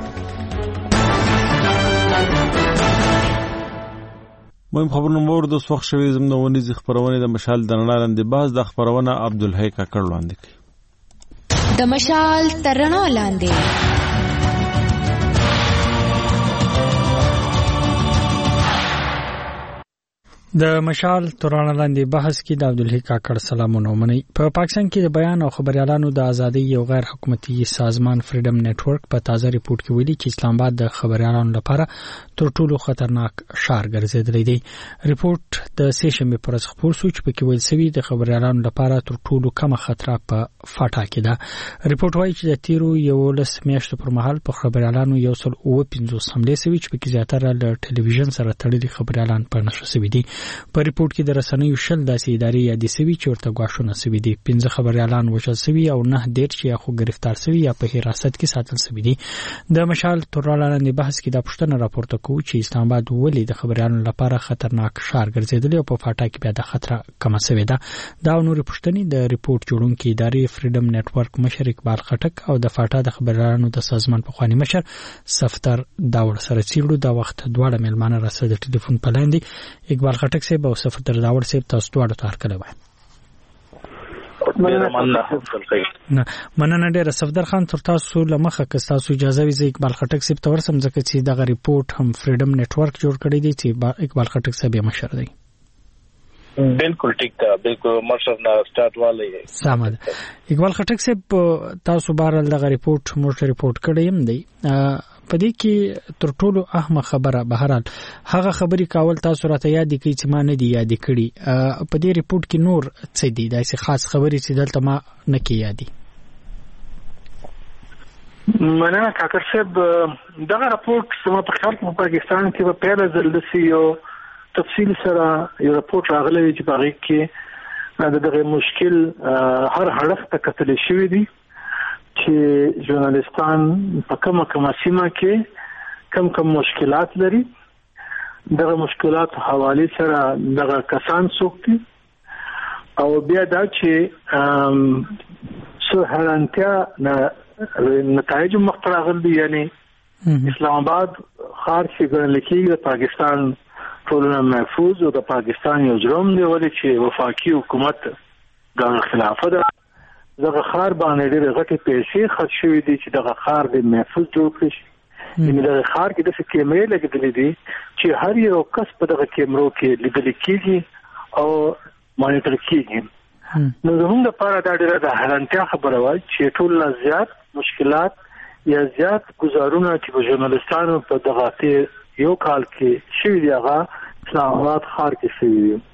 مهم خبرونه مور د وخت شوی زمونږ د خبرونه د مشال د رڼا لاندې باز د خبرونه عبدالحی کاکړ وړاندې کړي. د مشال تر رڼا لاندې د مشال تورانه لاندې بحث کې د عبدالحی کاکړ سلامونه ومني. په پاکستان کې د بیان او خبريالانو د ازادۍ یو غیر حکومتي سازمان فریډم نتورک په تازه ریپورت کې ویلي چې اسلام آباد د خبريالانو لپاره تر ټولو خطرناک ښار ګرځیدلی دی. ریپورت د سه شنبه پر ورځ خپور شو چې پکې ویل شوی د خبريالانو لپاره تر ټولو کمه خطر په فاټا کې ده. ریپورت وايي چې د تیرو یو لس میاشتو پر مهال په خبريالانو یو سل او پنځوس حمله شوی چې پکې زیاتره له ټلویزیون سره تړلي خبريالان په نشو شوی دي. په ریپورت کې د رسنیو شل داسې ادارې یادې شوي چې ورته ګواښونه شوي دي. پنځه خبريالان وژل شوي او نه ډېر چې یا خو گرفتار شوي یا په حراست کې ساتل شوي دي. د مشال تورانه لاندې بحث کې د پښتنه راپورته کوي چې اسلام آباد ولې د خبريالانو لپاره خطرناک ښار ګرځیدلی او په فاټا کې بیا د خطر کم شوی ده. دا نور پښتني د ریپورت جوړونکي ادارې فریډم نتورک مشر اقبال خټک او د فاټا د خبريالانو د سازمان په خواني مشر صفدر داوړ سره چیرلو دا وخت دواړه ملمانه راسره د ټلیفون په لاندې اقبال خټک صاحب او صفدر داوړ صاحب تاسو دواړو ته هرکله وای. مننه ډیره. صفدر خان تر تاسو لمخه که تاسو اجازه وي زه اقبال خټک صاحب ته ورسم ځکه چې دغه ریپورت هم فریډم نتورک جوړ کړی دی چې اقبال خټک صاحب یې مشر دی. بالکل ټیک ده. بالکل مشر نه سٹارټ والی سمه ده. اقبال خټک صاحب تاسو بهرال دغه ریپورت موږ ریپورت کړی هم دی. په دې کې تر ټولو اهمه خبره بهرال هغه خبرې کول تاسو راته یاد کړئ چې ما نه دی یاد کړی. په دې ریپورت کې نور څه دي داسې خاص خبرې چې دلته ما نه کې یادي؟ مننه کاکړ صاحب. دغه راپورټ سم په خیال په پاکستان کې په پیل ځل د سیو تفصیل سره یو راپورټ راغلی چې په هغه کې دغه مشکل هر هدف ته کتل شوی دی چې ژورنالستان په کومه کومه سیمه کې کم کم مشکلات لري. دغه مشکلات حواله سره دغه کسان څوک دي او بیا دا چې څه هرانتیا نه نتایج مختلف دي. یعنی اسلام آباد خار چې ګڼل کېږي د پاکستان ټولنه محفوظ او د پاکستان یو جرم دی ولې چې وفاقي حکومت د خلافت دغه خار باندې ډېر غټي پیسې خرج شوې دي چې دغه خار د محفوظ جوړ کړي. یعنی دغه خار کې د څه کیمرې لګېدلې دي چې هر یو کس په دغه کیمرو کې لیدل کېږي او مانیټر کېږي. نو زموږ لپاره دا ډېره د حیرانتیا خبره وه چې ټول زیات مشکلات یا زیات گزارونه چې په ژورنالستانو په دغه یو کال کې شوي دي هغه اسلام آباد ښار کې شوي دي.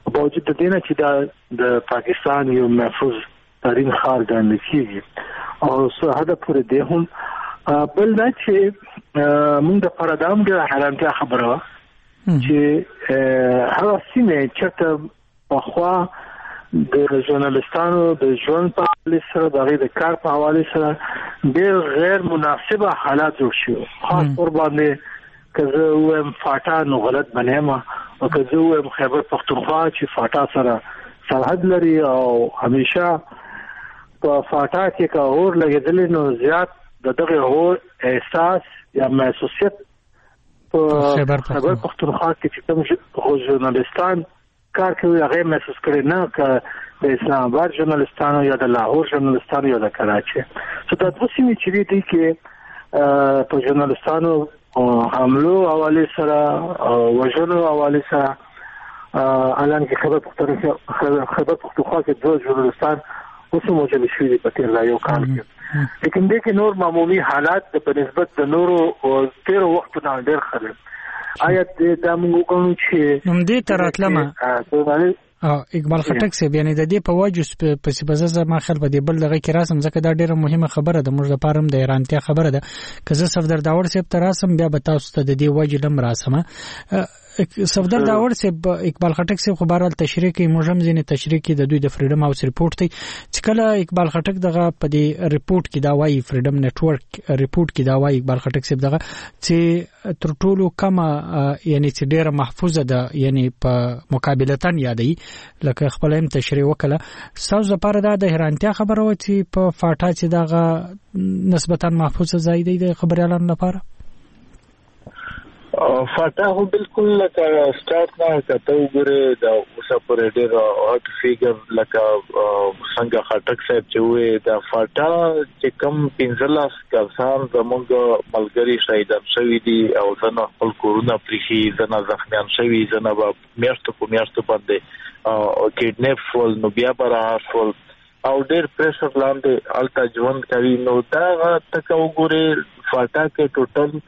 باوجود د دې نه چې دا د پاکستان یو محفوظ ترین ښار ګڼل کېږي او څه حد پورې دی هم بل دا چې موږ د پردام د حیرانتیا خبره وه چې هغه سیمې چې په خوا د ژورنالستانو د ژوند په حواله سره د هغې د کار په حواله سره ډېر غیر مناسبه حالات جوړ شوي خاص طور باندې که زه ووایم فاټا نو غلط بنیم او که زه ووایم خیبر پښتونخوا چې فاټا سره سرحد لري او همیشه په فاټا کې که اور لګېدلی نو زیات د دغه اور احساس یا محسوسیت په خیبر پښتونخوا کې چې کوم ژورنالستان کار کوي هغه محسوس کړي نه که د اسلام آباد ژورنالستانو یا د لاهور ژورنالستانو یا د کراچي څه د دوه سیمې چې دي کې په ژورنالستانو حملو حواله سره وژنو حواله سره الان کې خبر پښتونخوا خبر پښتونخوا کې دوه ژورنالستان اوس موجود شوي دي په تیر لا یو کال کې لیکن دې کې نور معمولی حالات په نسبت د نورو تیر وختونو ډېر خراب آیا دا موږ کوم چې نوم دې تر اتلمه اقبال خټک سي بیان د دې په واجب په سبزه ما خل په دې بل دغه کې راسم ځکه دا ډیره مهمه خبره ده موږ د پارم د ایرانتیا خبره ده که زه صفدر داور سي تر راسم بیا به تاسو ته د دې واجب لم راسمه صفدر داور سي اقبال خټک سي خو بهرال تشریح کوي موږ هم ځینې تشریح کوي د دوی د فریډم هاوس ریپورت ته چې کله اقبال خټک دغه په دې ریپورت کې دا وايي فریډم نتورک ریپورت کې دا وايي اقبال خټک سي دغه چې تر ټولو کم یعنی چې ډیره محفوظه ده یعنی په مقابلتن یادي لکه خپل هم تشریح وکړه ساوز لپاره دا د هرانتیا خبره و چې په فاټا چې دغه نسبتا محفوظه ځای دی د خبريالانو لپاره فاټا هو بالکل لکه سٹارټ نه کته وګوره دا اوسه پر ډېر هټ فیګر لکه څنګه خټک صاحب چې وې دا فاټا چې کم پنځلس کسان زموږ ملګری شهیدان شوي دي او ځنه خپل کورونه پریخي ځنه زخمیان شوي ځنه په میاشتو په میاشتو باندې او کډنیپ شول نو بیا برابر شول او ډېر پریشر لاندې الټا ژوند کوي نو دا تک وګوره فاټا کې ټوټل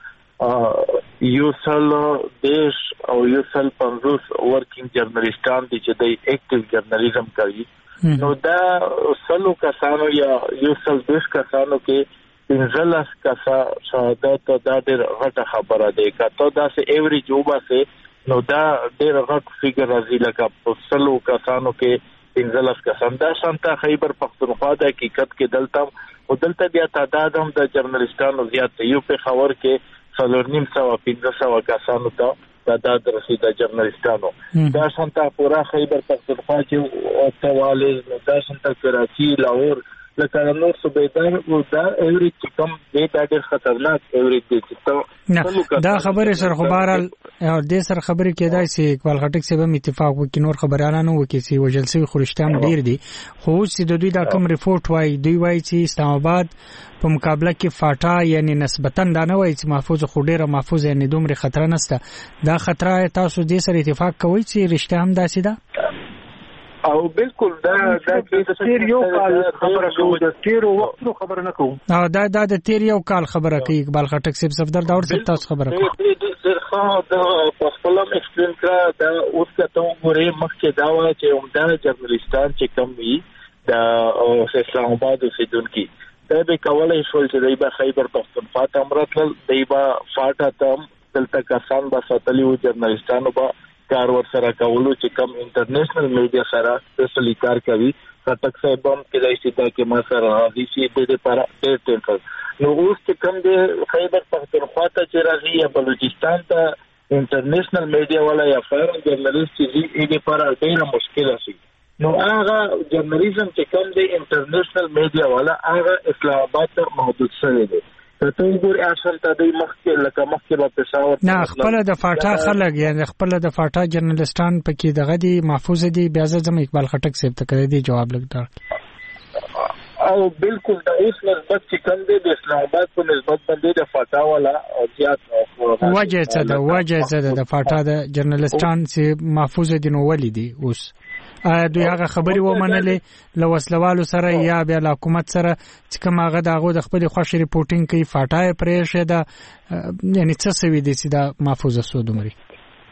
یو سل دیش او یو سل پنځوس ورکینګ جرنالستان دي چې د اکټیو جرنالیزم کوي نو دا سلو کسانو یا یو سل دیش کسانو کې پنځلس کسا شهادت دا ډېر غټه خبره ده کته دا سه ایوریج وباسه نو دا ډېر غټ فیګر راځي لکه په سلو کسانو کې پنځلس کسان دا شانته خیبر پښتونخوا د حقیقت کې دلته او دلته بیا تعداد هم د جرنالستانو زیات یو په خبر کې څلور نیم سوه پنځه سوه کسانو ته تعداد رسیده جرنالستانو دا شانته پورا خیبر پښتونخوا کې اوتواله دا شانته کراچي لاهور لکه نور صوبیدار او دا ایوریج کم دی دا ډېر خطرناک ایوریج دی چې دا خبره سره خبرال او د سر خبرې کېدای شي اقبال خټک سره هم اتفاق وکړي نور خبرانه وکړي چې وجل سوي خورشتام ډیر دي خو چې د دوی دا کوم ریپورت وای دوی وای چې اسلام آباد په مقابله کې فاټا یعنی نسبتا دا نه وای چې محفوظ خو ډیره محفوظ یعنی دومره خطر نشته دا خطر تاسو دې سره اتفاق کوئ چې رښتیا هم داسې ده او بالکل دا د تیر یو کال خبره کوو د تیر وختو خبره نه کوو او دا دا د تیر یو کال خبره کوي اقبال خټک صاحب صفدر داور صاحب تاسو خبره کوي ډېر ښه دا خپل ایکسپلین کړه دا اوس کته وګورئ مخکې دا وایي چې عمده جرنالستان چې کم وي د اسلام آباد اوسیدونکي دا به کولای شول چې دوی به خیبر پښتونخوا ته امرتل دوی به فاټا ته دلته کسان به ساتلي وو جرنالستانو به کار ور سره کولو چې کم انټرنیشنل میډیا سره سپیشلی کار کوي خټک صاحب هم کېدای شي دا کې ما سره راځي چې د دې لپاره ډېر ټینټر نو اوس چې کم د خیبر پښتونخوا ته چې راځي یا بلوچستان ته انټرنیشنل میډیا والا یا فارن جرنالیست چې دې دې لپاره ډېر مشکل شي نو هغه جرنالیزم چې کم د انټرنیشنل میډیا والا هغه اسلام آباد ته محدود شوی دی ته وګورئ اصل ته د مخکې لکه مخکې په پېښور نه خپل د فاټا خلک یعنی خپل د فاټا جرنالستان پکې دغه دي محفوظ دي بیا ځم اقبال خټک صاحب ته کړی دی جواب لګدار او بالکل د اوس نسبت چې کوم دی د اسلام آباد په نسبت باندې د فاټا والا او زیات وجه څه ده وجه څه ده د فاټا د جرنالستان چې محفوظ دي نو ولې دي اوس دوی هغه خبري ومنلې له وسلوالو سره یا بیا له حکومت سره چې کوم هغه دغه د خپل خوښ ریپورتینګ کوي فاټای پرېشه ده یعنی څه سوي دي چې دا محفوظه سود عمرې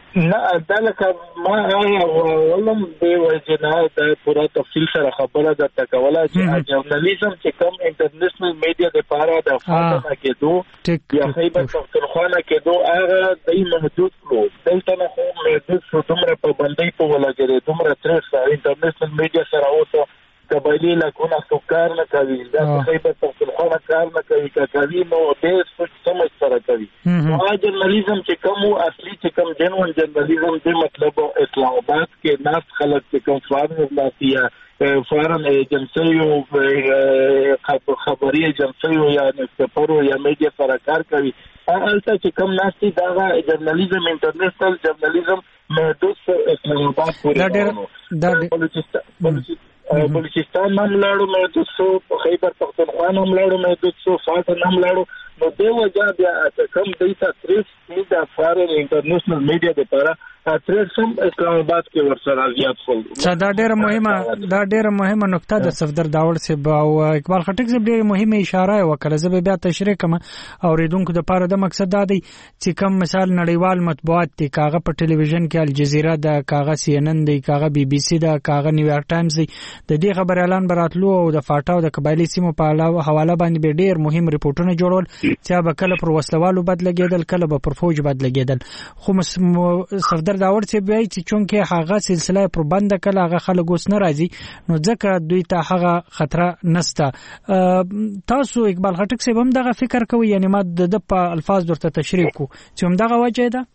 نه دا لکه ما ولم دی وجنا د پورا تفصیل سره خبره ده تکوله چې ژورنالیزم چې کوم انټرنیشنل میډیا د پاره د فاټا کېدو یا خیبر پختونخوا کېدو هغه دای محدود کړو دلته نه خو محدود شو دومره په باندې په ولګره دومره ترس انټرنیشنل میډیا سره اوسه قبایلی لکونه سکار نه کوي دا خیبر پختونخوا کار نه کوي کوي نو دې څه سمج سره کوي نو ژورنالیزم چې کوم اصلي چې کوم جنون ژورنالیزم دې مطلب اسلام آباد کې ناس خلک چې کوم فارم لاسیا فارم ایجنسیو خبري ایجنسیو یا نسپورو یا میډیا سره کار کوي هغه چې کوم ناس دي دا ژورنالیزم انټرنیشنل ژورنالیزم محدود اسلام آباد پورې دا دا بلوچستان نام لاړو محدود شو خیبر پختونخوا نام لاړو محدود شو فاټا نام لاړو نو دی وجه بیا کوم دیتا تریس د فارن انټرنیشنل میډیا د لپاره تریس هم اسلام آباد کې ورسره زیات شول. دا ډیره مهمه دا ډیره مهمه نقطه د صفدر داور صاحب او اقبال خټک صاحب ډیره مهمه اشاره وکړه. زه به بیا تشریح کوم اوریدونکو د لپاره د مقصد دا دی چې کوم مثال نړیوال مطبوعات دي کاغه په ټلویزیون کې الجزیره د کاغه سی ان ان دی کاغه بي بي سي د کاغه نیویارک ټایمز دی د دې خبر اعلان براتلو او د فاټا او د قبایلی سیمو په علاوه حواله باندې به ډیر مهم ریپورتونه جوړول چې به کله پر وسلوالو بد لګیدل کله به پر فوج بد لګیدل. خو صفدر داور چې بیا چې چونکه هغه سلسله پر بند کله هغه خلک اوس نه راځي نو ځکه دوی ته هغه خطر نسته. تاسو اقبال خټک صاحب هم دغه فکر کوي یعنی ما د په الفاظ درته تشریح کو چې هم دغه وجه ده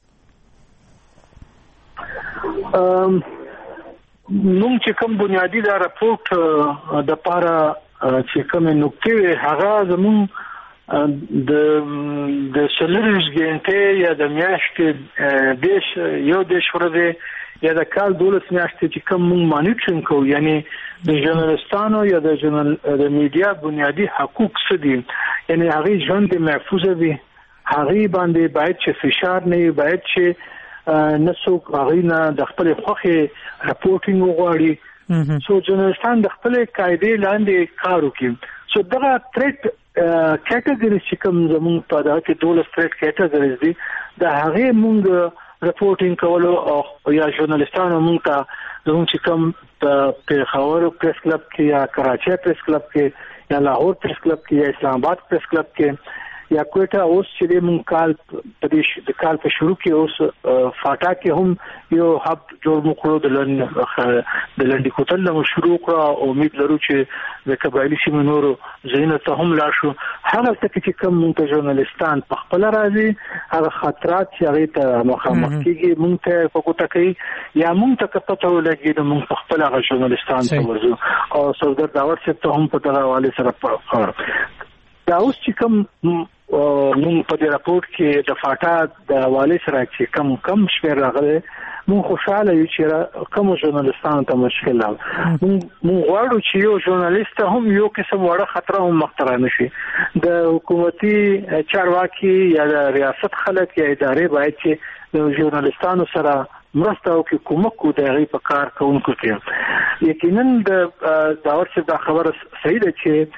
نوم چې کوم بنیادی دا راپورټ د پاره چې کوم نقطې هغه زمون د د شلریش ګنټه یا د میاشتې دیش یو دیش ورځې یا د کال دولت میاشتې چې کوم مونږ مانیټرینګ کوو یعنی د ژورنالستانو یا د ژورنال د میډیا بنیادی حقوق څه دي یعنی هغه ژوند محفوظ وي هغه باندې باید چې فشار نه باید چې نسو هغه نه د خپل خوخي راپورټینګ وغواړي سو ژورنالستان د خپل قاعده لاندې کار وکړي سو دا تریټ کټګوریز چې کوم زموږ په دغه کې دولس تریټ کټګوریز دي د هغه مونږ رپورټینګ کولو او یا ژورنالستانو مونږ ته زموږ چې کوم په خاور پریس کلب کې یا کراچي پریس کلب کې یا لاهور پریس کلب کې یا اسلام آباد پریس کلب کې یا کوټه اوس چې مونږ کال په دې د کال په شروع کې اوس فاټا کې هم یو هب جوړ مکړو د لن د لنډی کوتل نو شروع کړه امید لرو چې د قبایلی سیمو نورو زینه ته هم لا شو هغه چې کوم مونږ ژورنالستان په خپل راځي هغه خطرات چې هغه ته مخامخ کیږي مونږ ته فقط کوي یا مونږ ته پته ولګي د مونږ په خپل هغه ژورنالستان ته ورزو او صفدر داور صاحب ته هم په دغه حواله سره په دا اوس چې کوم مونږ په دې راپورټ کې د فاټا د حواله سره چې کم کم شمیر راغلي مونږ خوشاله یو چې کوم ژورنالستانو ته مشکل لاو مونږ غواړو چې یو ژورنالیست هم یو قسم وړه خطر هم مختره نشي د حکومتي چارواکي یا د ریاست خلک یا ادارې باید چې د ژورنالستانو سره مرسته او کې کومک کو دغه په کار کوونکو کې یقینا د داور څخه دا خبره صحیح ده چې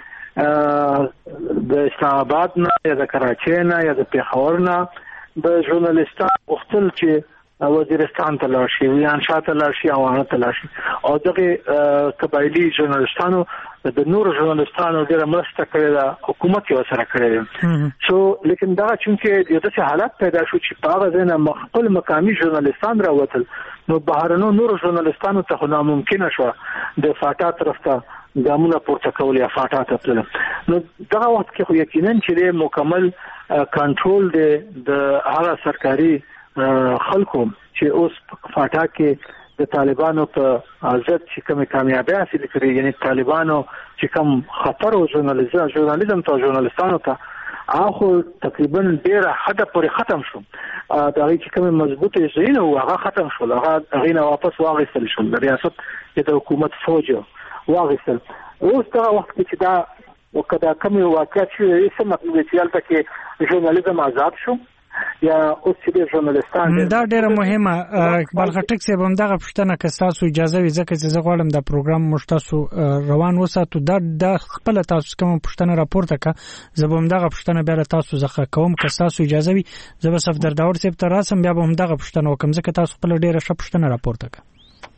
د اسلام آباد نه یا د کراچي نه یا د پیښور نه د ژورنالستان وختل چې وزیرستان ته لاړ شي یا انشاء ته لاړ شي او هغه ته لاړ شي او دغه قبایلی ژورنالستانو د نور ژورنالستانو ډیره مرسته کړې ده حکومت یې سره کړې ده سو لیکن دا چې د دې حالت پیدا شو چې په هغه ځای نه خپل مقامي ژورنالستان راوتل نو بهرنو نور ژورنالستانو ته ناممکن شو د فاټا طرف ته ګامونه پورته کول یا فاټا ته تلل نو دغه وخت کې خو یقینا چې مکمل کنټرول دی د هغه سرکاري خلکو چې اوس فاټا کې د طالبانو په ضد چې کومه کامیابی حاصل کړي یعنی طالبانو چې کوم خطر او ژورنالیزم ژورنالیزم ته ژورنالستانو ته هغه تقریبا ډیره حد پورې ختم شو دا چې کومه مضبوطه زین او هغه ختم شو هغه غینه واپس واغستل شو د ریاست د حکومت فوج واغستل اوس دا وخت چې دا وکړه کومه واقعیت چې سم مطلب چې البته کې ژورنالیزم آزاد شو یا اوس چې ژورنالستان دا ډیره مهمه اقبال خټک صاحب هم دغه پوښتنه که تاسو اجازه وي ځکه چې زه غواړم دا پروګرام موږ تاسو روان وساتو دا د خپل تاسو کوم پوښتنه راپورته کا زه به هم دغه پوښتنه بیا تاسو زخه کوم که تاسو اجازه وي زه به صفدر داور صاحب ته راسم بیا به هم دغه پوښتنه وکم ځکه تاسو خپل ډیره ښه پوښتنه راپورته کا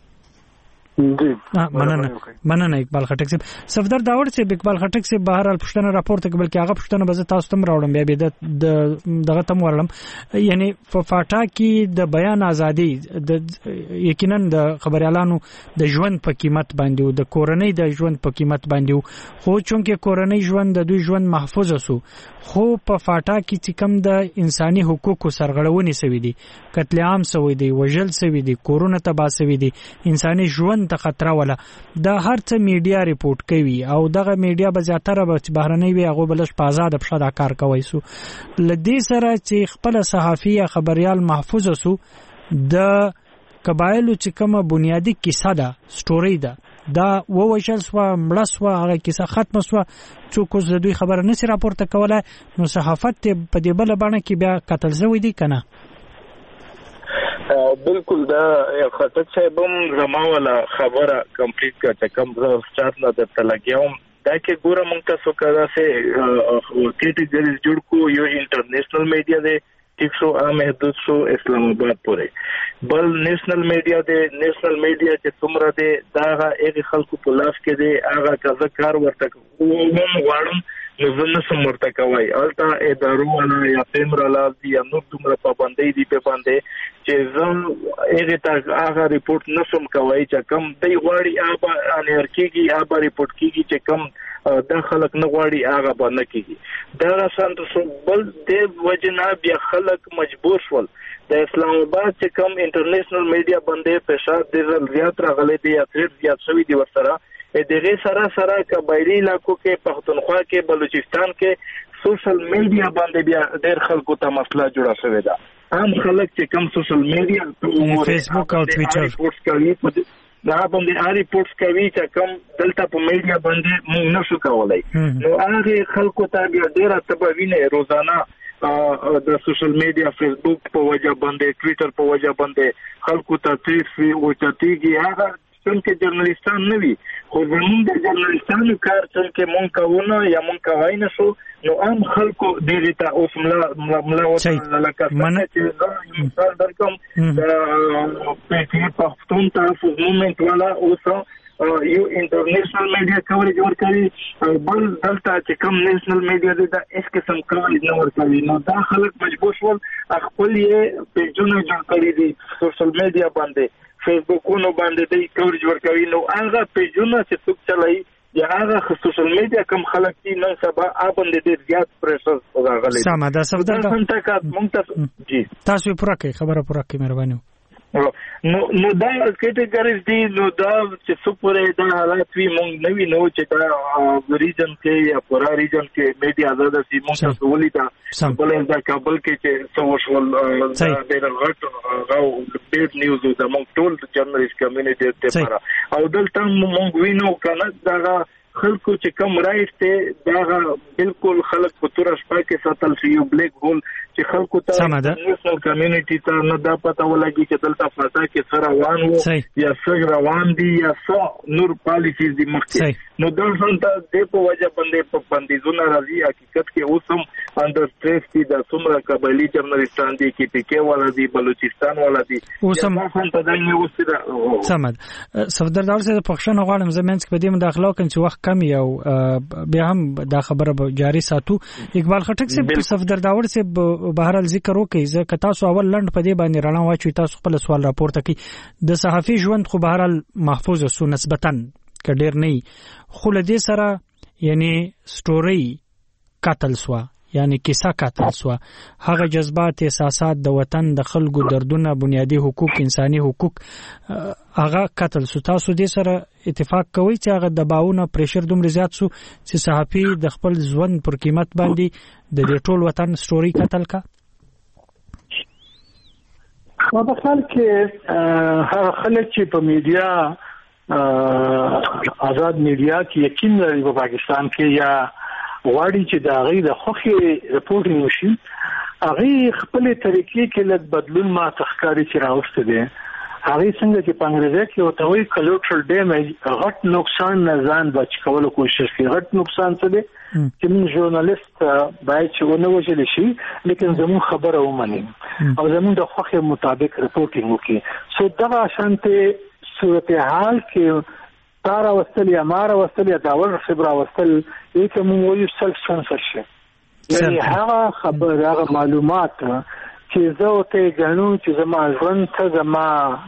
مننه مننه اقبال خټک صاحب صفدر داور صاحب اقبال خټک صاحب بهر حال پښتنه راپورته کې بلکې هغه پښتنه به تاسو تم راوړم بیا به دغه تم ورلم یعنی په فاټا کې د بیان ازادي د یقینا د خبريالانو د ژوند په قیمت باندې او د کورنۍ د ژوند په قیمت باندې خو چونکه کورنۍ ژوند د دوی ژوند محفوظ وسو خو په فاټا کې چې کم د انساني حقوقو سرغړونې سوي دي قتل عام سوي دي وژل سوي دي کورونه تباہ سوي دي انساني ژوند ته خطر ولا د هر څه میډیا ریپورت کوي او دغه میډیا به زیاتره به بهرنۍ وي هغه بلش په آزاد په شاده کار کوي سو لدې سره چې خپل صحافي خبريال محفوظ وسو د قبایلو چې کومه بنیادی کیسه ده سټوري ده دا ووشل سو مړه سو هغه کیسه ختم سو څوک زه دوی خبر نه سي راپورته کوله نو صحافت په دې بل باندې کې بیا قتل زوی دي کنه بالکل دا خطک صاحب هم زما ولا خبره کمپلیټ کا چې کوم زه سٹارټ نه درته لګیاوم دا کې ګوره مونږ تاسو کړه سه کیټګریز جوړ کو یو انټرنیشنل میډیا دی ٹھیک سو عام محدود سو اسلام آباد پورې بل نېشنل میډیا دی نېشنل میډیا چې څومره دی دا هغه خلکو په لاس کې دی هغه کزه کار ورته کوم غواړم نو زنه سمورته کوي الته ادارو ولا یا پیمرلا دی یا نور دومره پابندۍ دی په باندې چې زم هغه ته هغه ریپورت نسم کوي چې کم دی غواړي هغه انرکیږي هغه ریپورت کیږي چې کم د خلک نه غواړي هغه باندې کیږي دا سنت بل د وجنا بیا خلک مجبور شول د اسلام آباد چې کم انټرنیشنل میډیا باندې فشار ډیر زیات راغلی دی یا ډیر زیات شوی دی ورسره دغه سره سره قبایلی علاقو کې پښتونخوا کې بلوچستان کې سوشل میډیا باندې بیا ډېر خلکو ته مسله جوړه شوې ده عام خلک چې کم سوشل میډیا په فیسبوک او ټوئیټر ریپورټ کوي دا باندې ا ریپورټس کوي چې کم دلته په میډیا باندې موږ نشو کولای نو هغه خلکو ته بیا ډېر تبوینه روزانه د سوشل میډیا فیسبوک په وجه باندې ټوئیټر په وجه باندې خلکو ته تریفي او چتیږي هغه څنګه جرنالستان نه وي خو زموږ د جرنالستانو کار څنګه مونږ کوونه یا مونږ کوای نه شو نو عام خلکو دغه ته اوس ملا ملا وته لکه چې مثال درکوم په دې پښتون تاسو مومنت والا اوس یو انټرنیشنل میډیا کوریج ورکوي بل دلته چې کوم نېشنل میډیا دی دا اس قسم کوریج نه ورکوي نو دا خلک مجبور شول خپل یې پیجونه جوړ کړی دي سوشل میډیا باندې فیسبوکونو باندې دی کوریج ورکوي نو هغه پیجونه چې څوک چلایي یا هغه سوشل میډیا کوم خلک چې نن سبا باندې ډیر زیات پریشر راغلي سم دا څه دا څنګه کا مونږ ته جی تاسو پوره کوي خبره پوره کوي مهرباني نو نو دا کیټګریز دي نو دا چې څوپره دا حالات وی مونږ نوی نو چې دا ریجن کې یا پورا ریجن کې میډیا آزاد سي مونږ ته ولیدا بل دا کابل کې چې سوشل دا ډېر غټ غو ډېر نیوز دا مونږ ټول جرنالست کمیونټي ته پاره او دلته مونږ وینو کنه دا خلکو چې کم رائټ ته دا بالکل خلک په تور شپه کې ساتل شي یو بلیک هول چې خلکو ته نېشنل کمیونټي ته نه دا پته ولګي چې دلته فاټا کې سره روان وو یا څنګه روان دي یا څو نور پالیسیز دي مخکې نو دا څنګه د په وجه باندې په بندیزونه راځي حقیقت کې اوسم اندر سټریس دي د څومره قبایلی جرنالستان دي کې پکې ولا دي بلوچستان ولا دي اوسم څنګه دا نه وسره سمد صفدر داور سره پښتنه غواړم زمونږ په دې مداخله کوم چې وخت کم یو بیا هم دا خبره جاری ساتو اقبال خټک صاحب صفدر داور صاحب بهرال ذکر وکړي ځکه تاسو اول لند په دې باندې رڼا واچوي تاسو خپل سوال راپورته کړئ د صحافي ژوند خو بهرال محفوظ سو نسبتاً کډیر نه خو له دې سره یعنی سټوري قتل سوا یعنی کیسه قتل سوا هغه جذبات احساسات د وطن د خلکو دردونه بنیادی حقوق انساني حقوق هغه قتل سو تاسو دې سره اتفاق کوي چې هغه دباونه پریشر دومره زیات سو چې صحافي د خپل ژوند پر قیمت باندې د دې ټول وطن سټوري قتل کا خو په خل کې هغه خلک چې په میډیا آزاد میډیا کې یقین لري په پاکستان کې یا غواړي چې دا غي د خوخي رپورټ وشي هغه خپل طریقې کې لږ بدلون ما تخکاری چې راوسته دي. هغه څنګه چې په انګریزي کې او ته وی کلوټرل ډیمیج غټ نقصان نه ځان بچ کولو کوشش کوي. غټ نقصان څه دی چې موږ ژورنالیست باید چې ونه وژل شي لیکن زموږ خبره ومني او زموږ د خوښه مطابق رپورټینګ وکړي. سو دا شانته صورتحال کې تار واستل یا مار واستل یا داور خبره واستل یې کوم وایي سلف سنسرشپ، یعنی هغه خبر هغه معلومات چې زه او ته غنو چې زما ژوند ته زما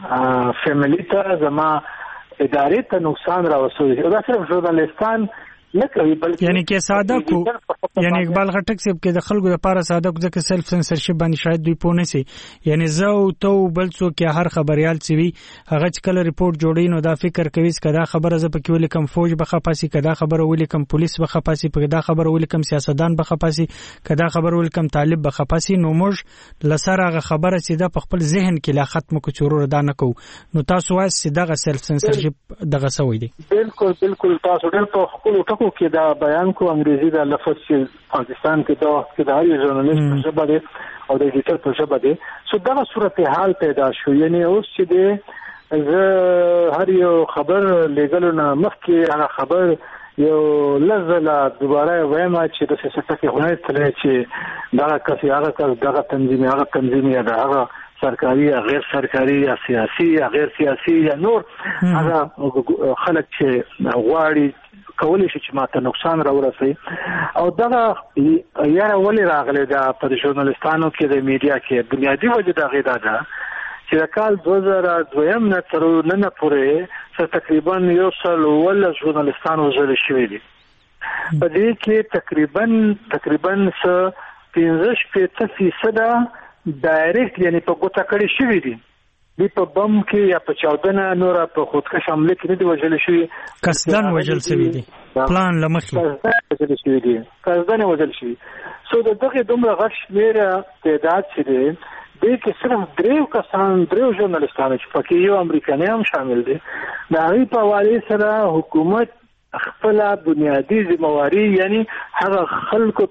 فیملی ته زما ادارې ته نقصان راوستي. دا صرف ژورنالیستان نه کوي بلکې یعنی کې ساده کو یعنی اقبال خټک صاحب کې د خلکو لپاره ساده کو ځکه سلف سنسرشپ باندې شاید دوی پونه سي. یعنی زه او ته بل څوک کې هر خبريال سی وي هغه چې کله ریپورت جوړي نو دا فکر کوي چې دا خبره ز په کې ولیکم فوج به خپاسي کدا خبره ولیکم پولیس به خپاسي کدا خبره ولیکم سیاستدان به خپاسي کدا خبره ولیکم طالب به خپاسي. نو موږ لسره هغه خبره چې دا په خپل ذهن کې لا ختم کو چورو ردا نه کو. نو تاسو وایي چې دا سلف سنسرشپ دغه سوي دي. بالکل بالکل تاسو ډېر په خپل ټکو کې دا بیان کو انګریزي دا لفظ چې پاکستان کې دا کې د هر ژورنالیست په ژبه دی او د ایډیټر په ژبه دی. سو دا صورتحال پیدا شو. یعنی اوس چې دی زه هر یو خبر لګلو نه مخکې هغه خبر یو لزله دوباره وایم چې د سیاست کې هنر تللی چې دا کسي هغه کس دغه تنظیم هغه تنظیم یا هغه سرکاري یا غیر سرکاري یا سیاسي یا غیر سیاسي یا نور هغه خلک چې غواړي کولی شي چې ماته نقصان راورسي. او دا یاره ولې راغلی دا په ژورنالیستانو کې د میډیا کې بنیادی وجه دا غیدا ده چې د کال دوه زره دویم نه تر نن پورې تقریبا یو سل ول ژورنالیستانو وژل شوي دي. په دې کې تقریبا تقریبا څه پنځه شپېته فیصده ډایرکټ یعنی په ګوته کړي شوي دي. دی په بم کې یا په چاودنه نور په خودکش حمله کې نه دی وژل شوی، قصدن وژل شوی دی، پلان لمخې وژل شوی دی، قصدن وژل شوی. سو د دغه دومره غټ شمېر تعداد چې دی د کې صرف دریو کسان دریو ژورنالیستانو چې پکې یو امریکایي هم شامل دي د هغه په حواله سره حکومت خپل بنیادی ذمہواری یعنی هغه خلکو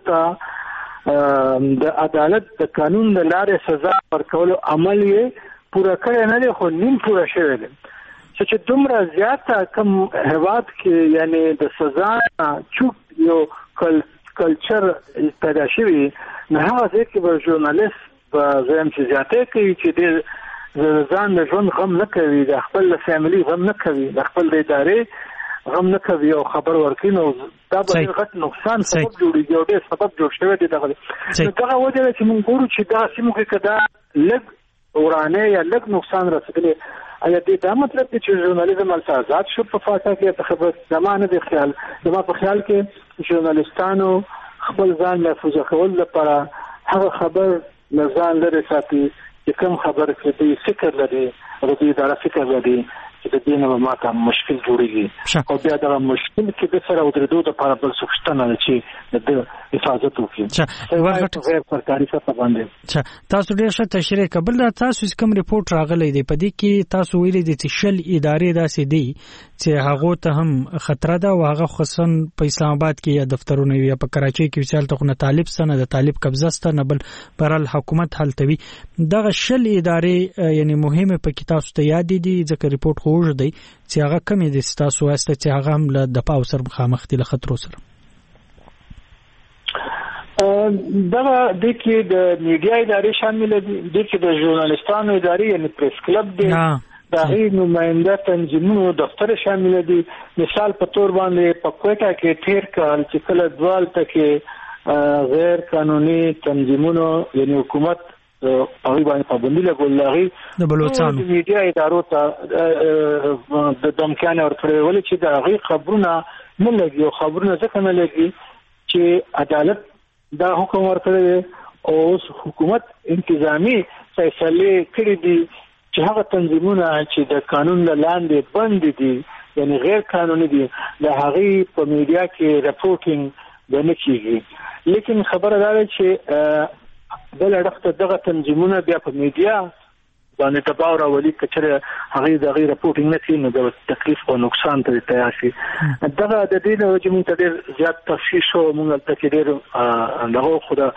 ته د عدالت د قانون د لارې سزا ورکول عمل یې پورا کړی نه دی، خو نیم پورا شوی دی. چې دومره زیاته کم هیواد کې یعنی د سزا چوک یو کلچر پیدا شوی نه هغه ځکه به ژورنالیست په زم چې زیاته کوي چې د ځان د ژوند غم نه کوي، د خپل فیملی غم نه کوي، د خپل د ادارې غم نه کوي او خبر ورکړي، نو دا به غټ نقصان سبب جوړیږي او ډېر سبب جوړ شوی دی. دغه نو دغه وجه چې موږ ګورو چې دا سیمو کې کدا لږ ورانه یا لږ نقصان رسیدلی، ایا دې دا مطلب دی چې ژورنالیزم هلته آزاد شو په فاټا کې؟ ته خبر زمانه د خیال زما په خیال کې ژورنالیستانو خپل ځان محفوظ کول لپاره هغه خبر لزان لري ساتي چې کوم خبر کې دې فکر لري او دې دا فکر لري چې د دې نه ماته مشکل جوړیږي او بیا دا مشکل کې د سره ودرېدو د لپاره بل څه شته نه چې د حفاظت وکړي ورغټ غیر سرکاري څه باندې. تاسو ډېر ښه تشریح کبل دا تاسو کوم ریپورت راغلی دی په دې کې تاسو ویلي دي چې شل ادارې داسې دي چې هغه ته هم خطر ده او هغه خصوصا په اسلام آباد کې یا دفترونه یا په کراچۍ کې چې تل ته طالب سره د طالب قبضه ستنه بل برال حکومت حلتوي. دغه شل ادارې یعنی مهمه په کې تاسو ته یاد دي ځکه ریپورت خوږ دی چې هغه کمی دي تاسو واسطه چې هغه هم له د پاو سره مخامخ دي له خطر سره. دغه د کې د میډیا ادارې شامل دي، د کې د ژورنالیستانو ادارې یعنی پریس کلب دی، د هغې نماینده تنظیمونو دفتر شامل دي. مثال په تور باندې په کوټه کې تیر کال چې کله دوالته کې غیر قانوني تنظیمونو یعنی حکومت هغه باندې پابندي لګول، هغه د بلوچستان میډیا ادارو ته د دمکانه ورکړل ولې چې د هغه خبرونه نه لګي او خبرونه ځکه نه لګي چې عدالت دا حکم ورکړی او حکومت انتظامی فیصله کړې دي چې هغه تنظیمونه چې د قانون لاندې بند دي یعنی غیر قانوني دي د هغه په میډیا کې رپورټینګ نه کیږي. لیکن خبره دا ده چې بل اړخته دغه تنظیمونه بیا په میډیا باندې دباو راولي کچره هغه د غیر رپورټینګ نه کوي نو د تکلیف او نقصان ته تیار شي. دغه د دې له وجې موږ ته ډېر زیات تفصیل شو، موږ ته کې ډېر دغه خو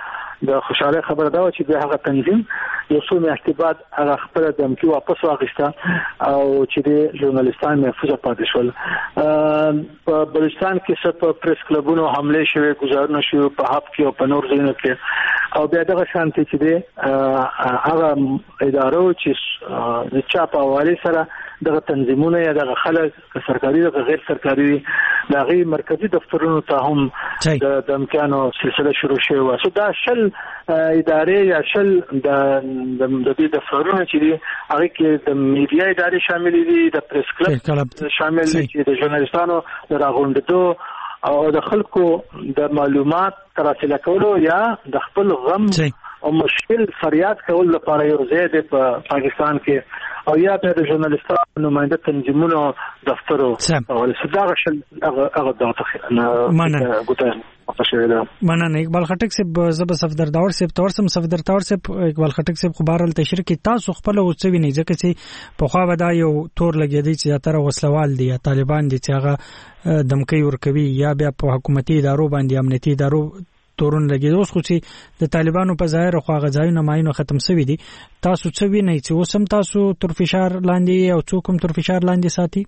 د خوشاله خبره دا چې د هغه تنظیم یو څو میاشتې بعد هغه خپل دمکی واپس واغسته او چې د ژورنالیستان محفوظ پاتې شول. په بلوچستان کې څه په پریس کلبونو حمله شوه، گزارونه شوه په هاب کې او په نور ځایونو کې، او بیا دغه شانتي چې د هغه ادارو چې د چا په حواله سره دغه تنظیمونه یا دغه خلک سرکاري او غیر سرکاري دغه مرکزی دفترونو ته هم د امکانو سلسله شروع شوه. سو دا شل ادارې یا شل د د دې دفترونو چې دي هغه کې د میډیا ادارې شامل دي، د پریس کلب شامل دي چې د ژورنالیستانو د راغونډېدو او د خلکو د معلومات ترلاسه کولو یا د خپل غم او مشکل فریاد کول لپاره یو ځای دی په پاکستان کې، او یا د ژورنالیستانو نماینده تنظیمونو دفترو او صداغه شل هغه هغه دغه نه ګوته مننه. اقبال خټک صاحب زب صفدر داور صاحب تور سم صفدر تور صاحب اقبال خټک صاحب خبرل تشریح کی تاسو خپل اوڅوي نه ځکه چې په خوا ودا یو تور لګیدي چې تر وسلوال دي یا طالبان دي چې هغه دمکي ورکوي یا بیا په حکومتي ادارو باندې امنیتي ادارو تورون لګیدي. اوس خو چې د طالبانو په ظاهر خو غځای نه ماینو ختم شوی دي، تاسو څه وینئ چې اوسم تاسو تر فشار لاندې او څوک هم تر فشار لاندې ساتي؟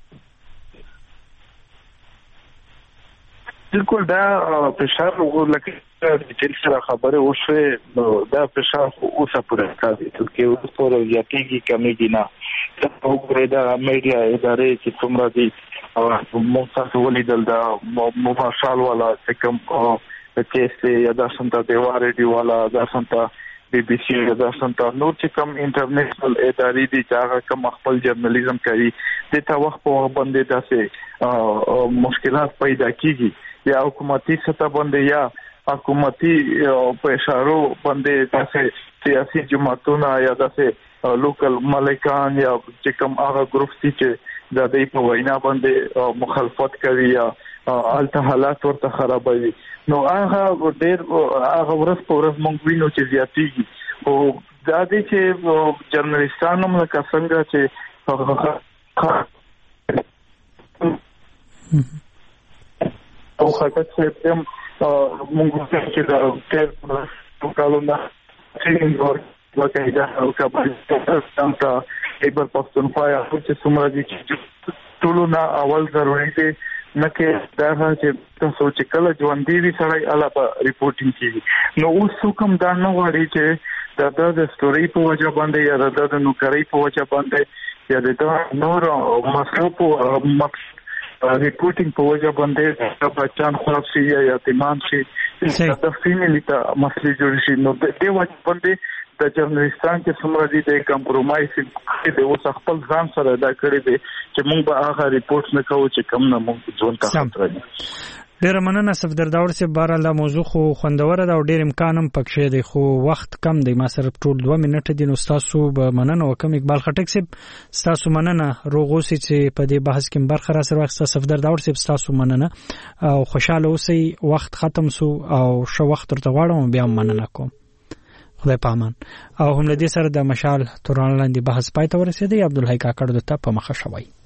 بالکل دا فشار لکه ډیټیل سره خبره وشوه، دا فشار اوسه پورې کوي چې اوس پورې یاتېږي کمیږي نه. دا وګورئ دا میډیا ادارې چې څومره دي او موږ تاسو ولیدل دا مارشال والا چې کوم چې یا دا سنتا دیوا ریډیو والا دا سنتا بی بی سی دا سنتا نور چې کوم انټرنیشنل ادارې دي چې هغه کوم خپل جرنالیزم کوي د تا وخت په باندې داسې مشکلات پیدا کیږي یا حکومتي سطح باندې یا حکومتي په اشارو باندې داسې سیاسي جماعتونه یا داسې لوکل مالکان یا چې کوم هغه ګروپ چې د دې په وینا باندې مخالفت کوي یا الته حالات ورته خرابوي، نو هغه ډېر هغه ورځ په ورځ مونږ وینو چې زیاتېږي. او دا دې چې جرنالیستانو هم لکه څنګه چې او خاطر چې هم مونږ چې دا ډېر کالونه څنګه ورته دا او کابل څنګه ایبر پښتونخوا یا چې څومره دي چې ټولو نه اول ضروري دي نه کې دا چې تاسو چې کله ژوند دی سره اله په ریپورټینګ کیږي. نو اوس کوم دا نه وړي چې دا د ستوري په وجه باندې یا د نوکری په وجه باندې یا د نور مسلو په ریپورټینګ په وجه باندې د بچان خراب شي یا یتیمان شي د فیملی ته مسلې جوړ شي. نو د دې وجه باندې د جرنالیستان چې څومره دي د کمپرومایز د اوس خپل ځان سره دا کړی دی چې موږ به هغه ریپورت نه کوو چې کم نه موږ ځون ته خطر دي. ډیر مننه صفدر داور صاحب، بهر الله موضوع خو خوندوره ده او ډیر امکان هم پکې دی خو وخت کم دی، ما سره ټول دوه منټه دي. نو تاسو به مننه وکم اقبال خټک صاحب تاسو مننه روغوسی چې په دې بحث کې برخه را سره وخت صفدر داور صاحب تاسو مننه او خوشاله اوسئ. وخت ختم سو او شو وخت ورته غواړم بیا مننه کوم. خدای پامان. او هم لدې سره د مشال توران لاندې بحث پای ته ورسېدی. عبدالحی کاکړ د ته په مخه شوی.